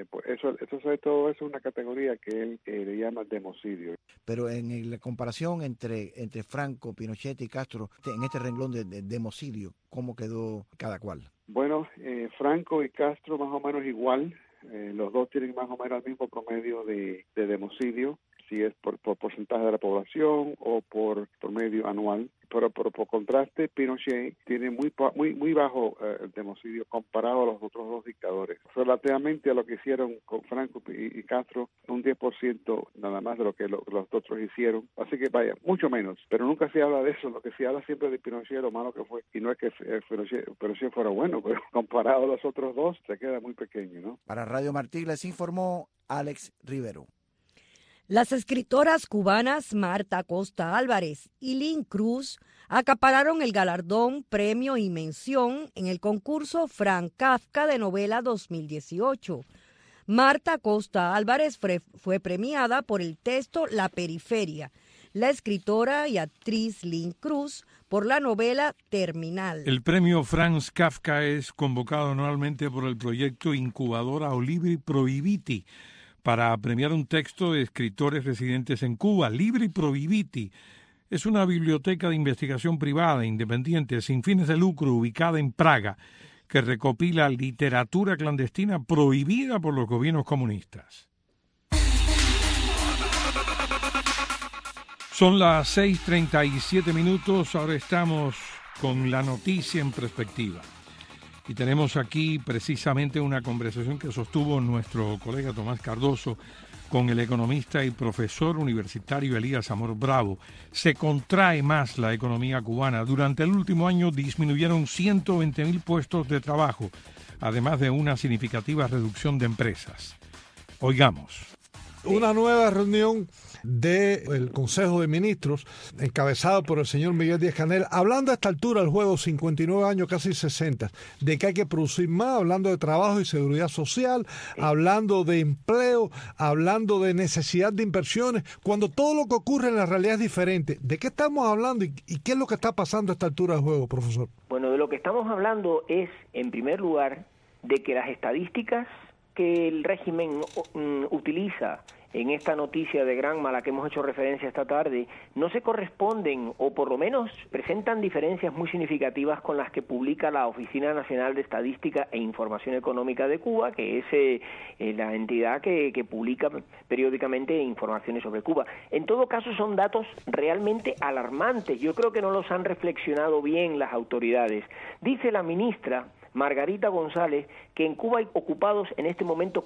Todo eso es una categoría que él le llama democidio. Pero en la comparación entre Franco, Pinochet y Castro, en este renglón de democidio, ¿cómo quedó cada cual? Bueno, Franco y Castro más o menos igual. Los dos tienen más o menos el mismo promedio de democidio, si es por porcentaje de la población o por promedio anual. Pero por contraste, Pinochet tiene muy bajo democidio comparado a los otros dos dictadores. Relativamente a lo que hicieron con Franco y Castro, un 10% nada más de lo que los otros hicieron. Así que vaya, mucho menos. Pero nunca se habla de eso. Lo que se habla siempre de Pinochet, lo malo que fue. Y no es que Pinochet fuera bueno, pero comparado a los otros dos, se queda muy pequeño, ¿no? Para Radio Martí les informó Alex Rivero. Las escritoras cubanas Marta Costa Álvarez y Lynn Cruz acapararon el galardón, premio y mención en el concurso Franz Kafka de novela 2018. Marta Costa Álvarez fue premiada por el texto La Periferia, la escritora y actriz Lynn Cruz por la novela Terminal. El premio Franz Kafka es convocado anualmente por el proyecto Incubadora Libri Prohibiti, para premiar un texto de escritores residentes en Cuba. Libri Prohibiti es una biblioteca de investigación privada, independiente, sin fines de lucro, ubicada en Praga, que recopila literatura clandestina prohibida por los gobiernos comunistas. Son las 6:37, ahora estamos con la noticia en perspectiva. Y tenemos aquí precisamente una conversación que sostuvo nuestro colega Tomás Cardoso con el economista y profesor universitario Elías Amor Bravo. Se contrae más la economía cubana. Durante el último año disminuyeron 120.000 puestos de trabajo, además de una significativa reducción de empresas. Oigamos. Una nueva reunión del Consejo de Ministros, encabezado por el señor Miguel Díaz-Canel, hablando a esta altura del juego, 59 años, casi 60, de que hay que producir más, hablando de trabajo y seguridad social, hablando de empleo, hablando de necesidad de inversiones, cuando todo lo que ocurre en la realidad es diferente. ¿De qué estamos hablando y qué es lo que está pasando a esta altura del juego, profesor? Bueno, de lo que estamos hablando es, en primer lugar, de que las estadísticas que el régimen utiliza en esta noticia de Granma a la que hemos hecho referencia esta tarde, no se corresponden o por lo menos presentan diferencias muy significativas con las que publica la Oficina Nacional de Estadística e Información Económica de Cuba, que es la entidad que publica periódicamente informaciones sobre Cuba. En todo caso, son datos realmente alarmantes. Yo creo que no los han reflexionado bien las autoridades. Dice la ministra Margarita González que en Cuba hay ocupados en este momento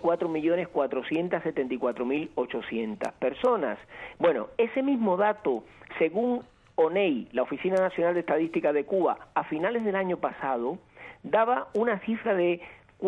4.474.800 personas. Bueno, ese mismo dato, según ONEI, la Oficina Nacional de Estadística de Cuba, a finales del año pasado, daba una cifra de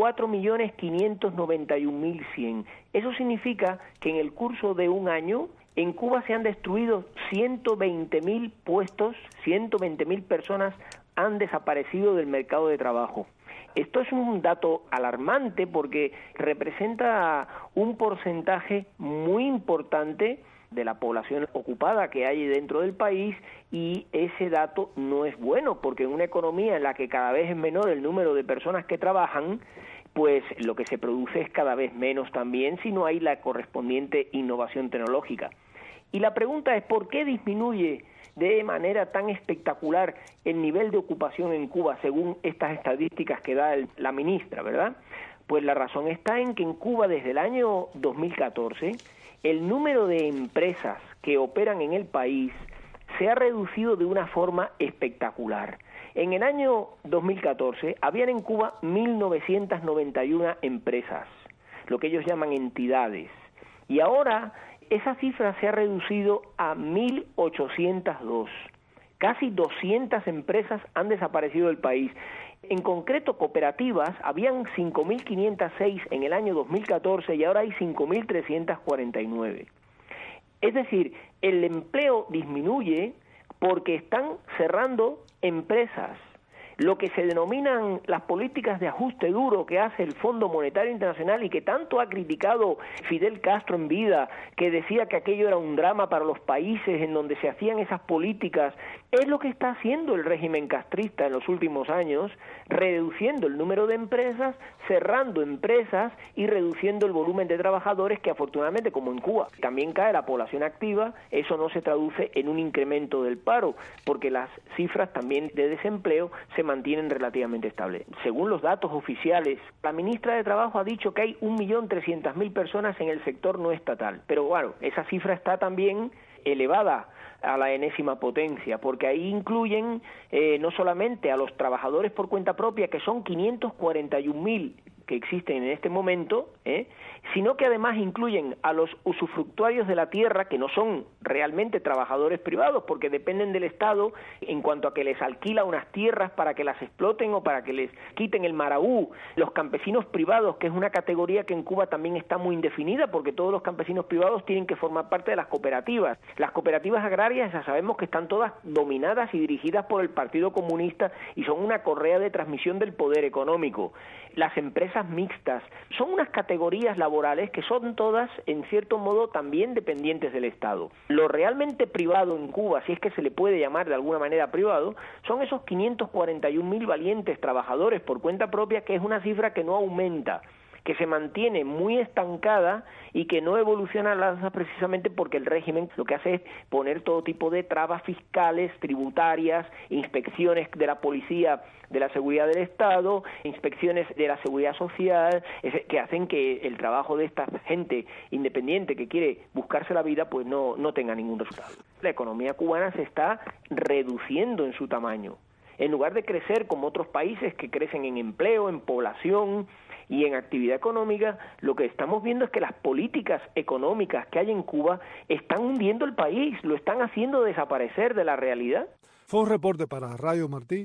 4.591.100. Eso significa que en el curso de un año en Cuba se han destruido 120.000 puestos, 120.000 personas han desaparecido del mercado de trabajo. Esto es un dato alarmante porque representa un porcentaje muy importante de la población ocupada que hay dentro del país, y ese dato no es bueno porque en una economía en la que cada vez es menor el número de personas que trabajan, pues lo que se produce es cada vez menos también si no hay la correspondiente innovación tecnológica. Y la pregunta es, ¿por qué disminuye de manera tan espectacular el nivel de ocupación en Cuba, según estas estadísticas que da la ministra, ¿verdad? Pues la razón está en que en Cuba desde el año 2014 el número de empresas que operan en el país se ha reducido de una forma espectacular. En el año 2014 habían en Cuba 1.991 empresas, lo que ellos llaman entidades, y ahora esa cifra se ha reducido a 1.802. Casi 200 empresas han desaparecido del país. En concreto, cooperativas, habían 5.506 en el año 2014 y ahora hay 5.349. Es decir, el empleo disminuye porque están cerrando empresas. Lo que se denominan las políticas de ajuste duro que hace el Fondo Monetario Internacional y que tanto ha criticado Fidel Castro en vida, que decía que aquello era un drama para los países en donde se hacían esas políticas, es lo que está haciendo el régimen castrista en los últimos años, reduciendo el número de empresas, cerrando empresas y reduciendo el volumen de trabajadores, que afortunadamente, como en Cuba también cae la población activa, eso no se traduce en un incremento del paro, porque las cifras también de desempleo se mantienen relativamente estables. Según los datos oficiales, la ministra de Trabajo ha dicho que hay 1.300.000 personas en el sector no estatal, pero bueno, esa cifra está también elevada a la enésima potencia, porque ahí incluyen no solamente a los trabajadores por cuenta propia, que son 541.000 que existen en este momento, sino que además incluyen a los usufructuarios de la tierra, que no son realmente trabajadores privados, porque dependen del Estado en cuanto a que les alquila unas tierras para que las exploten o para que les quiten el maraú. Los campesinos privados, que es una categoría que en Cuba también está muy indefinida, porque todos los campesinos privados tienen que formar parte de las cooperativas. Las cooperativas agrarias ya sabemos que están todas dominadas y dirigidas por el Partido Comunista y son una correa de transmisión del poder económico. Las empresas mixtas son unas categorías laborales que son todas, en cierto modo, también dependientes del Estado. Lo realmente privado en Cuba, si es que se le puede llamar de alguna manera privado, son esos 541.000 valientes trabajadores por cuenta propia, que es una cifra que no aumenta, que se mantiene muy estancada y que no evoluciona al alza precisamente porque el régimen lo que hace es poner todo tipo de trabas fiscales, tributarias, inspecciones de la policía, de la seguridad del Estado, inspecciones de la seguridad social, que hacen que el trabajo de esta gente independiente que quiere buscarse la vida pues no tenga ningún resultado. La economía cubana se está reduciendo en su tamaño. En lugar de crecer como otros países que crecen en empleo, en población y en actividad económica, lo que estamos viendo es que las políticas económicas que hay en Cuba están hundiendo el país, lo están haciendo desaparecer de la realidad. Fue un reporte para Radio Martí.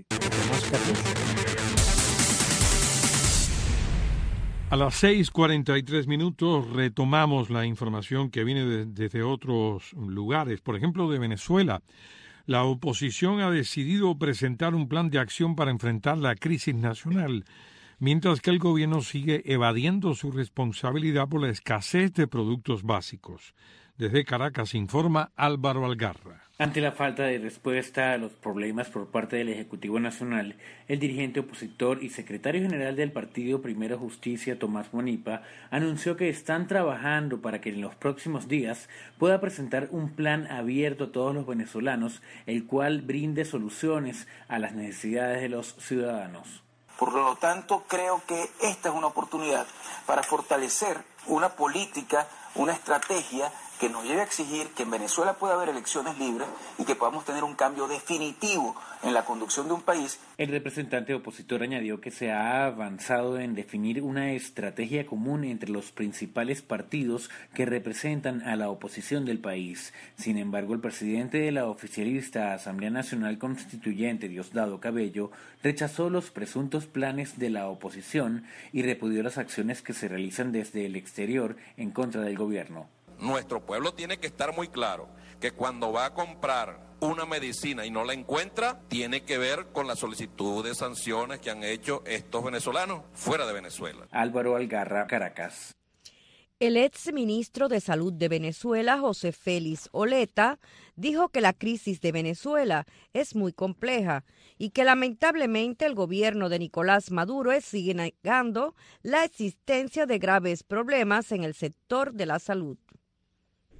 A las 6:43 retomamos la información que viene desde otros lugares, por ejemplo de Venezuela. La oposición ha decidido presentar un plan de acción para enfrentar la crisis nacional, mientras que el gobierno sigue evadiendo su responsabilidad por la escasez de productos básicos. Desde Caracas informa Álvaro Algarra. Ante la falta de respuesta a los problemas por parte del Ejecutivo Nacional, el dirigente opositor y secretario general del partido Primero Justicia, Tomás Monipa, anunció que están trabajando para que en los próximos días pueda presentar un plan abierto a todos los venezolanos, el cual brinde soluciones a las necesidades de los ciudadanos. Por lo tanto, creo que esta es una oportunidad para fortalecer una política, una estrategia que nos lleve a exigir que en Venezuela pueda haber elecciones libres y que podamos tener un cambio definitivo en la conducción de un país. El representante opositor añadió que se ha avanzado en definir una estrategia común entre los principales partidos que representan a la oposición del país. Sin embargo, el presidente de la oficialista Asamblea Nacional Constituyente, Diosdado Cabello, rechazó los presuntos planes de la oposición y repudió las acciones que se realizan desde el exterior en contra del gobierno. Nuestro pueblo tiene que estar muy claro que cuando va a comprar una medicina y no la encuentra, tiene que ver con la solicitud de sanciones que han hecho estos venezolanos fuera de Venezuela. Álvaro Algarra, Caracas. El ex ministro de Salud de Venezuela, José Félix Oleta, dijo que la crisis de Venezuela es muy compleja y que lamentablemente el gobierno de Nicolás Maduro sigue negando la existencia de graves problemas en el sector de la salud.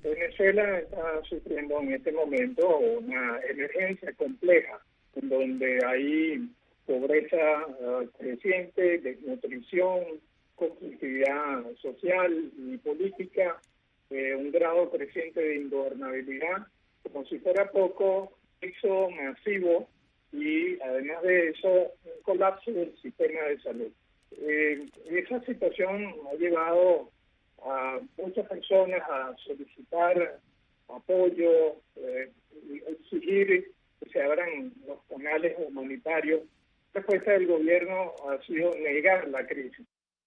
Venezuela está sufriendo en este momento una emergencia compleja, en donde hay pobreza creciente, desnutrición, conflictividad social y política, un grado creciente de ingobernabilidad, como si fuera poco, éxodo masivo y además de eso un colapso del sistema de salud. Esa situación ha llevado a muchas personas a solicitar apoyo, exigir que se abran los canales humanitarios. La respuesta del gobierno ha sido negar la crisis.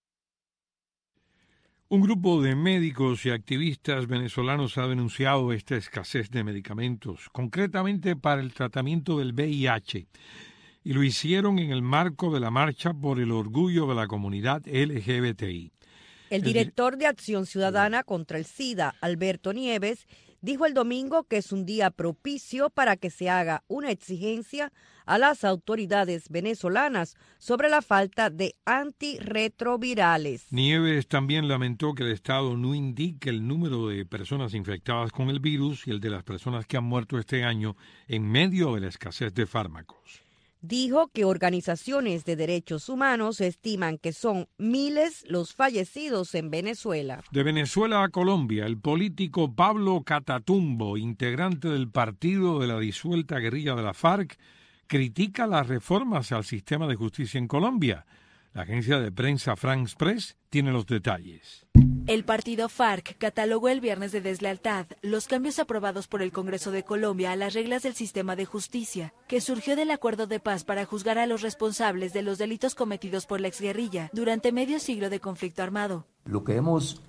Un grupo de médicos y activistas venezolanos ha denunciado esta escasez de medicamentos, concretamente para el tratamiento del VIH, y lo hicieron en el marco de la marcha por el orgullo de la comunidad LGBTI. El director de Acción Ciudadana contra el SIDA, Alberto Nieves, dijo el domingo que es un día propicio para que se haga una exigencia a las autoridades venezolanas sobre la falta de antirretrovirales. Nieves también lamentó que el Estado no indique el número de personas infectadas con el virus y el de las personas que han muerto este año en medio de la escasez de fármacos. Dijo que organizaciones de derechos humanos estiman que son miles los fallecidos en Venezuela. De Venezuela a Colombia, el político Pablo Catatumbo, integrante del partido de la disuelta guerrilla de la FARC, critica las reformas al sistema de justicia en Colombia. La agencia de prensa France Press tiene los detalles. El partido FARC catalogó el viernes de deslealtad los cambios aprobados por el Congreso de Colombia a las reglas del sistema de justicia, que surgió del acuerdo de paz para juzgar a los responsables de los delitos cometidos por la exguerrilla durante medio siglo de conflicto armado. Lo que hemos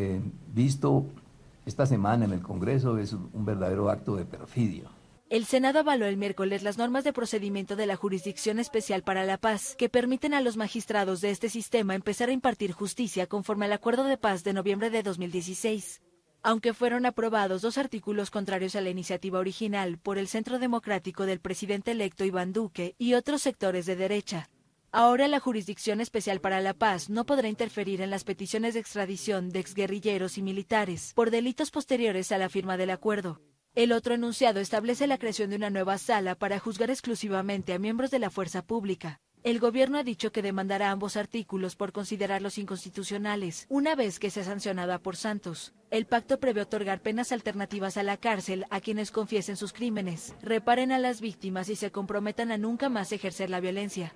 visto esta semana en el Congreso es un verdadero acto de perfidia. El Senado avaló el miércoles las normas de procedimiento de la Jurisdicción Especial para la Paz, que permiten a los magistrados de este sistema empezar a impartir justicia conforme al Acuerdo de Paz de noviembre de 2016. Aunque fueron aprobados 2 artículos contrarios a la iniciativa original por el Centro Democrático del presidente electo Iván Duque y otros sectores de derecha. Ahora la Jurisdicción Especial para la Paz no podrá interferir en las peticiones de extradición de exguerrilleros y militares por delitos posteriores a la firma del acuerdo. El otro enunciado establece la creación de una nueva sala para juzgar exclusivamente a miembros de la fuerza pública. El gobierno ha dicho que demandará ambos artículos por considerarlos inconstitucionales, una vez que sea sancionada por Santos. El pacto prevé otorgar penas alternativas a la cárcel a quienes confiesen sus crímenes, reparen a las víctimas y se comprometan a nunca más ejercer la violencia.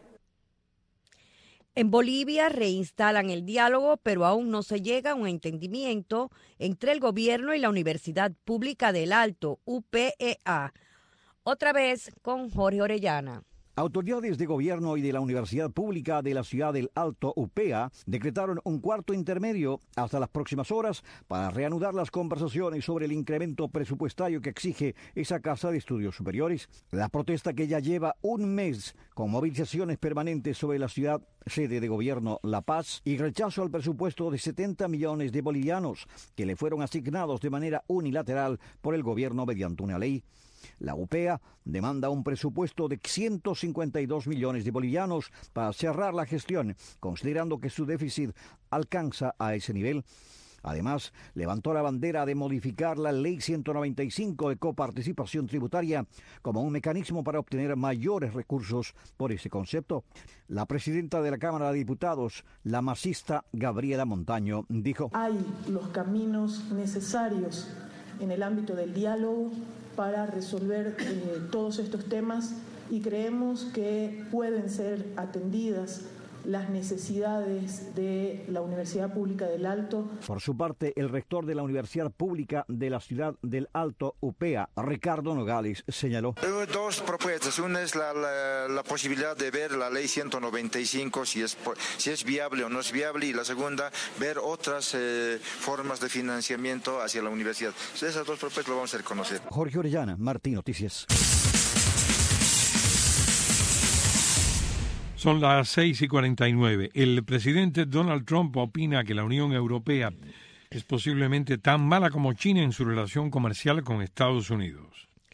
En Bolivia reinstalan el diálogo, pero aún no se llega a un entendimiento entre el gobierno y la Universidad Pública del Alto, UPEA. Otra vez con Jorge Orellana. Autoridades de gobierno y de la Universidad Pública de la Ciudad del Alto, UPEA, decretaron un cuarto intermedio hasta las próximas horas para reanudar las conversaciones sobre el incremento presupuestario que exige esa casa de estudios superiores. La protesta, que ya lleva un mes con movilizaciones permanentes sobre la ciudad sede de gobierno La Paz y rechazo al presupuesto de 70 millones de bolivianos que le fueron asignados de manera unilateral por el gobierno mediante una ley. La UPEA demanda un presupuesto de 152 millones de bolivianos para cerrar la gestión, considerando que su déficit alcanza a ese nivel. Además, levantó la bandera de modificar la Ley 195 de coparticipación tributaria como un mecanismo para obtener mayores recursos por ese concepto. La presidenta de la Cámara de Diputados, la masista Gabriela Montaño, dijo: hay los caminos necesarios en el ámbito del diálogo para resolver todos estos temas y creemos que pueden ser atendidas las necesidades de la Universidad Pública del Alto. Por su parte, el rector de la Universidad Pública de la Ciudad del Alto, UPEA, Ricardo Nogales, señaló: Hay 2 propuestas. Una es la posibilidad de ver la ley 195, si es viable o no es viable, y la segunda, ver otras formas de financiamiento hacia la universidad. Esas 2 propuestas lo vamos a hacer conocer. Jorge Orellana, Martín Noticias. Son las 6:49. El presidente Donald Trump opina que la Unión Europea es posiblemente tan mala como China en su relación comercial con Estados Unidos.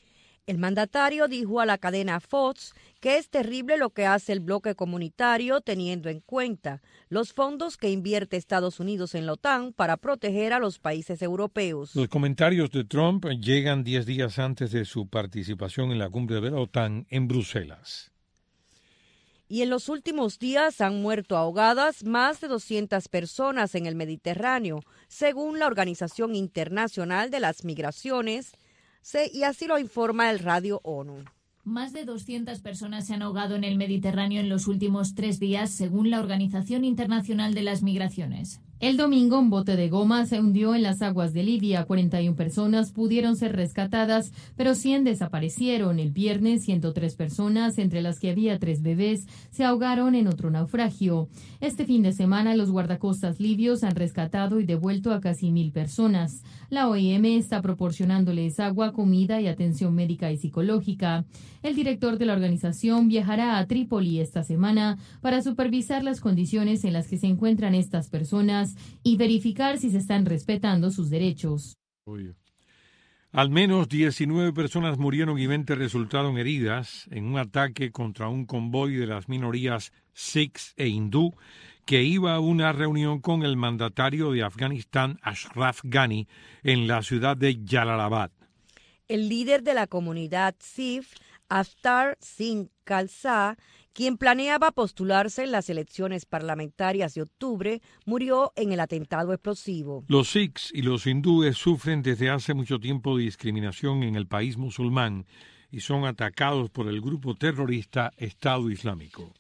El mandatario dijo a la cadena Fox que es terrible lo que hace el bloque comunitario teniendo en cuenta los fondos que invierte Estados Unidos en la OTAN para proteger a los países europeos. Los comentarios de Trump llegan 10 días antes de su participación en la cumbre de la OTAN en Bruselas. Y en los últimos días han muerto ahogadas más de 200 personas en el Mediterráneo, según la Organización Internacional de las Migraciones, y así lo informa el Radio ONU. Más de 200 personas se han ahogado en el Mediterráneo en los últimos 3 días, según la Organización Internacional de las Migraciones. El domingo, un bote de goma se hundió en las aguas de Libia. 41 personas pudieron ser rescatadas, pero 100 desaparecieron. El viernes, 103 personas, entre las que había 3 bebés, se ahogaron en otro naufragio. Este fin de semana, los guardacostas libios han rescatado y devuelto a casi 1,000 personas. La OIM está proporcionándoles agua, comida y atención médica y psicológica. El director de la organización viajará a Trípoli esta semana para supervisar las condiciones en las que se encuentran estas personas y verificar si se están respetando sus derechos. Al menos 19 personas murieron y 20 resultaron heridas en un ataque contra un convoy de las minorías Sikhs e hindú que iba a una reunión con el mandatario de Afganistán, Ashraf Ghani, en la ciudad de Jalalabad. El líder de la comunidad Sikh, Avtar Singh Khalsa, quien planeaba postularse en las elecciones parlamentarias de octubre, murió en el atentado explosivo. Los sikhs y los hindúes sufren desde hace mucho tiempo discriminación en el país musulmán y son atacados por el grupo terrorista Estado Islámico.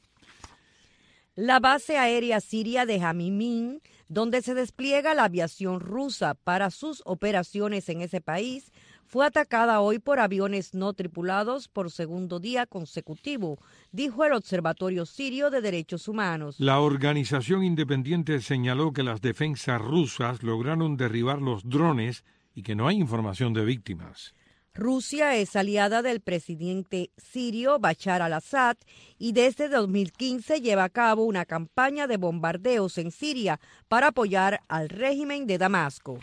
La base aérea siria de Hamimim, donde se despliega la aviación rusa para sus operaciones en ese país, fue atacada hoy por aviones no tripulados por segundo día consecutivo, dijo el Observatorio Sirio de Derechos Humanos. La organización independiente señaló que las defensas rusas lograron derribar los drones y que no hay información de víctimas. Rusia es aliada del presidente sirio Bashar al-Assad y desde 2015 lleva a cabo una campaña de bombardeos en Siria para apoyar al régimen de Damasco.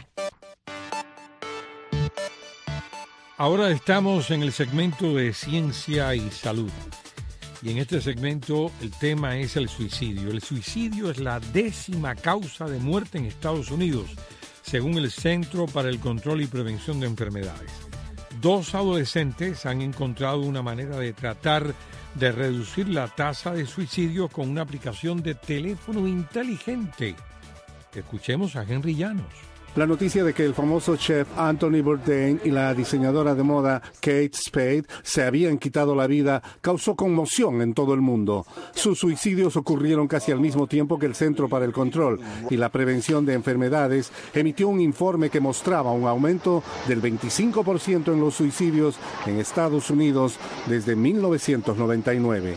Ahora estamos en el segmento de Ciencia y Salud. Y en este segmento el tema es el suicidio. El suicidio es la 10ª causa de muerte en Estados Unidos, según el Centro para el Control y Prevención de Enfermedades. 2 adolescentes han encontrado una manera de tratar de reducir la tasa de suicidio con una aplicación de teléfono inteligente. Escuchemos a Henry Llanos. La noticia de que el famoso chef Anthony Bourdain y la diseñadora de moda Kate Spade se habían quitado la vida causó conmoción en todo el mundo. Sus suicidios ocurrieron casi al mismo tiempo que el Centro para el Control y la Prevención de Enfermedades emitió un informe que mostraba un aumento del 25% en los suicidios en Estados Unidos desde 1999.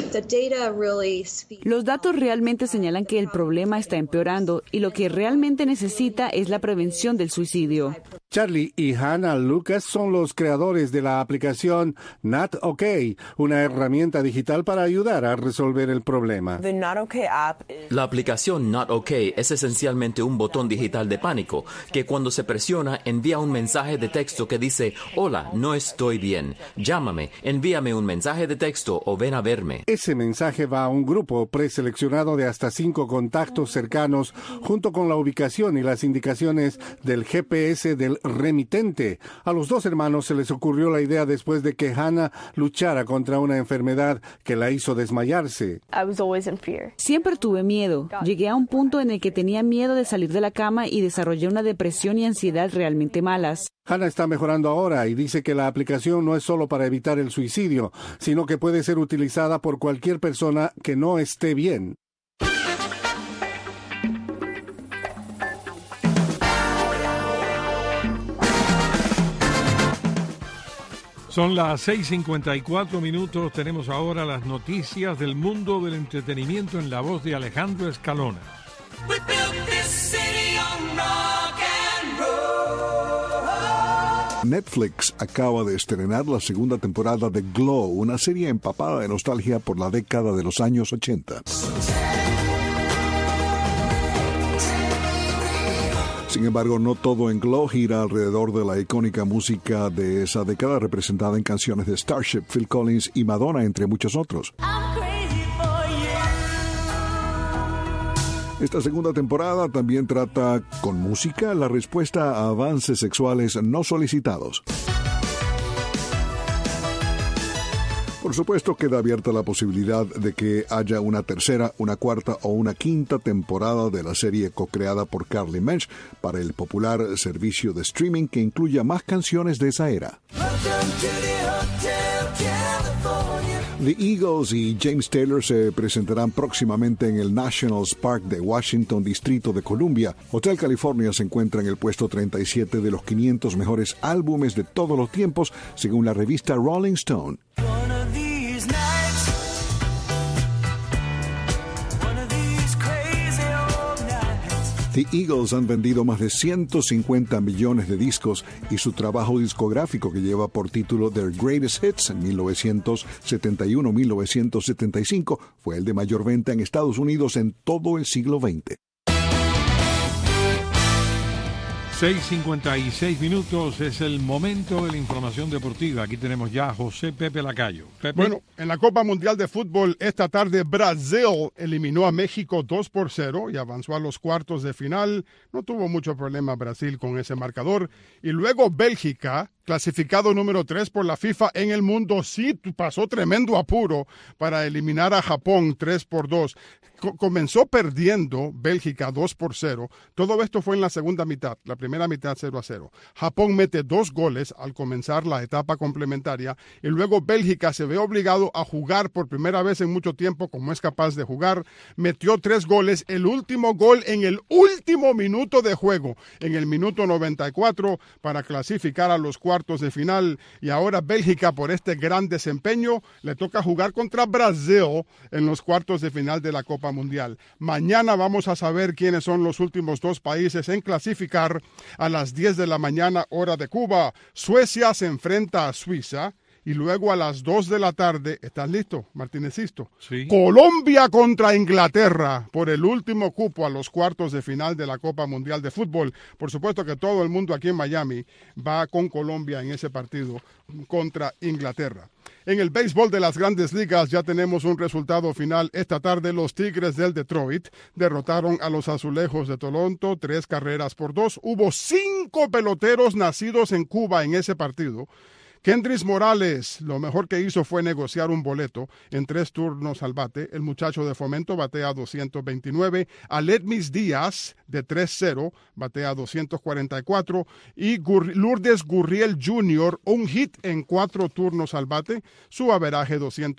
Los datos realmente señalan que el problema está empeorando y lo que realmente necesita es la prevención del suicidio. Charlie y Hannah Lucas son los creadores de la aplicación Not OK, una herramienta digital para ayudar a resolver el problema. La aplicación Not OK es esencialmente un botón digital de pánico que cuando se presiona envía un mensaje de texto que dice: hola, no estoy bien, llámame, envíame un mensaje de texto o ven a verme. Ese mensaje va a un grupo preseleccionado de hasta 5 contactos cercanos junto con la ubicación y las indicaciones del GPS del remitente. A los 2 hermanos se les ocurrió la idea después de que Hannah luchara contra una enfermedad que la hizo desmayarse. Siempre tuve miedo. Llegué a un punto en el que tenía miedo de salir de la cama y desarrollé una depresión y ansiedad realmente malas. Hannah está mejorando ahora y dice que la aplicación no es solo para evitar el suicidio, sino que puede ser utilizada por cualquier persona que no esté bien. Son las 6:54. Tenemos ahora las noticias del mundo del entretenimiento en la voz de Alejandro Escalona. Netflix acaba de estrenar la segunda temporada de Glow, una serie empapada de nostalgia por la década de los años 80. Sin embargo, no todo en Glow gira alrededor de la icónica música de esa década representada en canciones de Starship, Phil Collins y Madonna, entre muchos otros. Esta segunda temporada también trata con música la respuesta a avances sexuales no solicitados. Por supuesto, queda abierta la posibilidad de que haya una tercera, una cuarta o una quinta temporada de la serie co-creada por Carly Mensch para el popular servicio de streaming que incluya más canciones de esa era. The Eagles y James Taylor se presentarán próximamente en el Nationals Park de Washington, Distrito de Columbia. Hotel California se encuentra en el puesto 37 de los 500 mejores álbumes de todos los tiempos, según la revista Rolling Stone. The Eagles han vendido más de 150 millones de discos y su trabajo discográfico, que lleva por título Their Greatest Hits en 1971-1975, fue el de mayor venta en Estados Unidos en todo el siglo XX. 6:56 minutos es el momento de la información deportiva. Aquí tenemos ya a José Pepe Lacayo. Pepe. Bueno, en la Copa Mundial de Fútbol esta tarde Brasil eliminó a México 2-0 y avanzó a los cuartos de final. No tuvo mucho problema Brasil con ese marcador. Y luego Bélgica, clasificado número 3 por la FIFA en el mundo, sí pasó tremendo apuro para eliminar a Japón 3-2. Comenzó perdiendo Bélgica 2-0. Todo esto fue en la segunda mitad, la primera mitad 0-0. Japón mete 2 goles al comenzar la etapa complementaria y luego Bélgica se ve obligado a jugar por primera vez en mucho tiempo como es capaz de jugar. Metió 3 goles, el último gol en el último minuto de juego, en el minuto 94, para clasificar a los cuartos de final. Y ahora Bélgica, por este gran desempeño, le toca jugar contra Brasil en los cuartos de final de la Copa Mundial. Mañana vamos a saber quiénes son los últimos 2 países en clasificar. A las 10 de la mañana, hora de Cuba, Suecia se enfrenta a Suiza. Y luego a las 2 de la tarde, ¿estás listo, Martinecisto? Sí. Colombia contra Inglaterra por el último cupo a los cuartos de final de la Copa Mundial de Fútbol. Por supuesto que todo el mundo aquí en Miami va con Colombia en ese partido contra Inglaterra. En el béisbol de las Grandes Ligas ya tenemos un resultado final. Esta tarde los Tigres del Detroit derrotaron a los Azulejos de Toronto 3-2. Hubo 5 peloteros nacidos en Cuba en ese partido. Kendrys Morales, lo mejor que hizo fue negociar un boleto en 3 turnos al bate. El muchacho de Fomento batea 229. Aledmis Díaz, de 3-0, batea 244. Y Lourdes Gurriel Jr., un hit en 4 turnos al bate, su averaje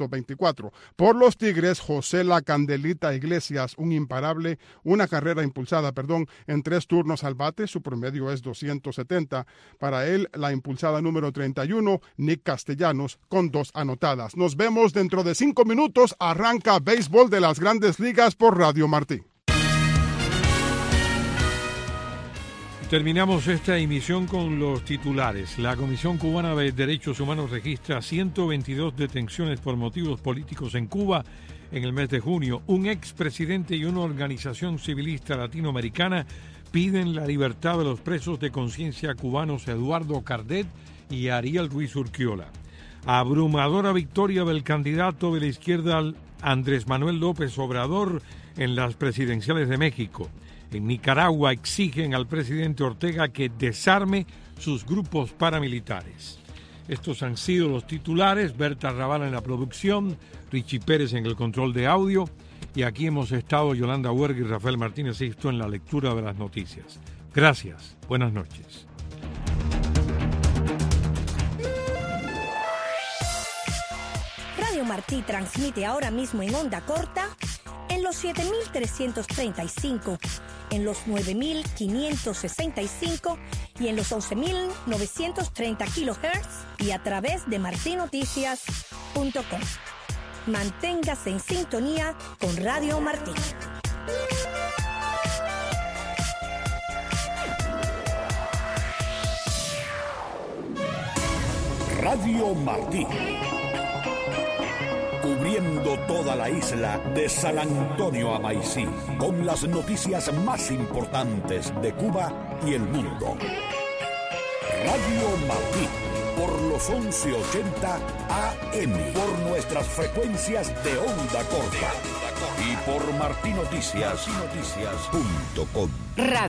224. Por los Tigres, José La Candelita Iglesias, un imparable, una carrera impulsada, en 3 turnos al bate, su promedio es 270. Para él, la impulsada número 31, Nick Castellanos, con 2 anotadas. Nos vemos dentro de 5 minutos. Arranca Béisbol de las Grandes Ligas por Radio Martí. Terminamos esta emisión con los titulares. La Comisión Cubana de Derechos Humanos registra 122 detenciones por motivos políticos en Cuba en el mes de junio. Un expresidente y una organización civilista latinoamericana piden la libertad de los presos de conciencia cubanos Eduardo Cardet y Ariel Ruiz Urquiola. Abrumadora victoria del candidato de la izquierda Andrés Manuel López Obrador en las presidenciales de México. En Nicaragua exigen al presidente Ortega que desarme sus grupos paramilitares. Estos han sido los titulares. Berta Raval en la producción, Richie Pérez en el control de audio, y aquí hemos estado Yolanda Huerga y Rafael Martínez Sisto en la lectura de las noticias. Gracias. Buenas noches. Radio Martí transmite ahora mismo en onda corta en los 7.335, en los 9.565 y en los 11.930 kHz y a través de martinoticias.com. Manténgase en sintonía con Radio Martí. Radio Martí. Cubriendo recorriendo toda la isla de San Antonio a Maicí, con las noticias más importantes de Cuba y el mundo. Radio Martí, por los 1180 AM, por nuestras frecuencias de onda corta y por martinoticias.com.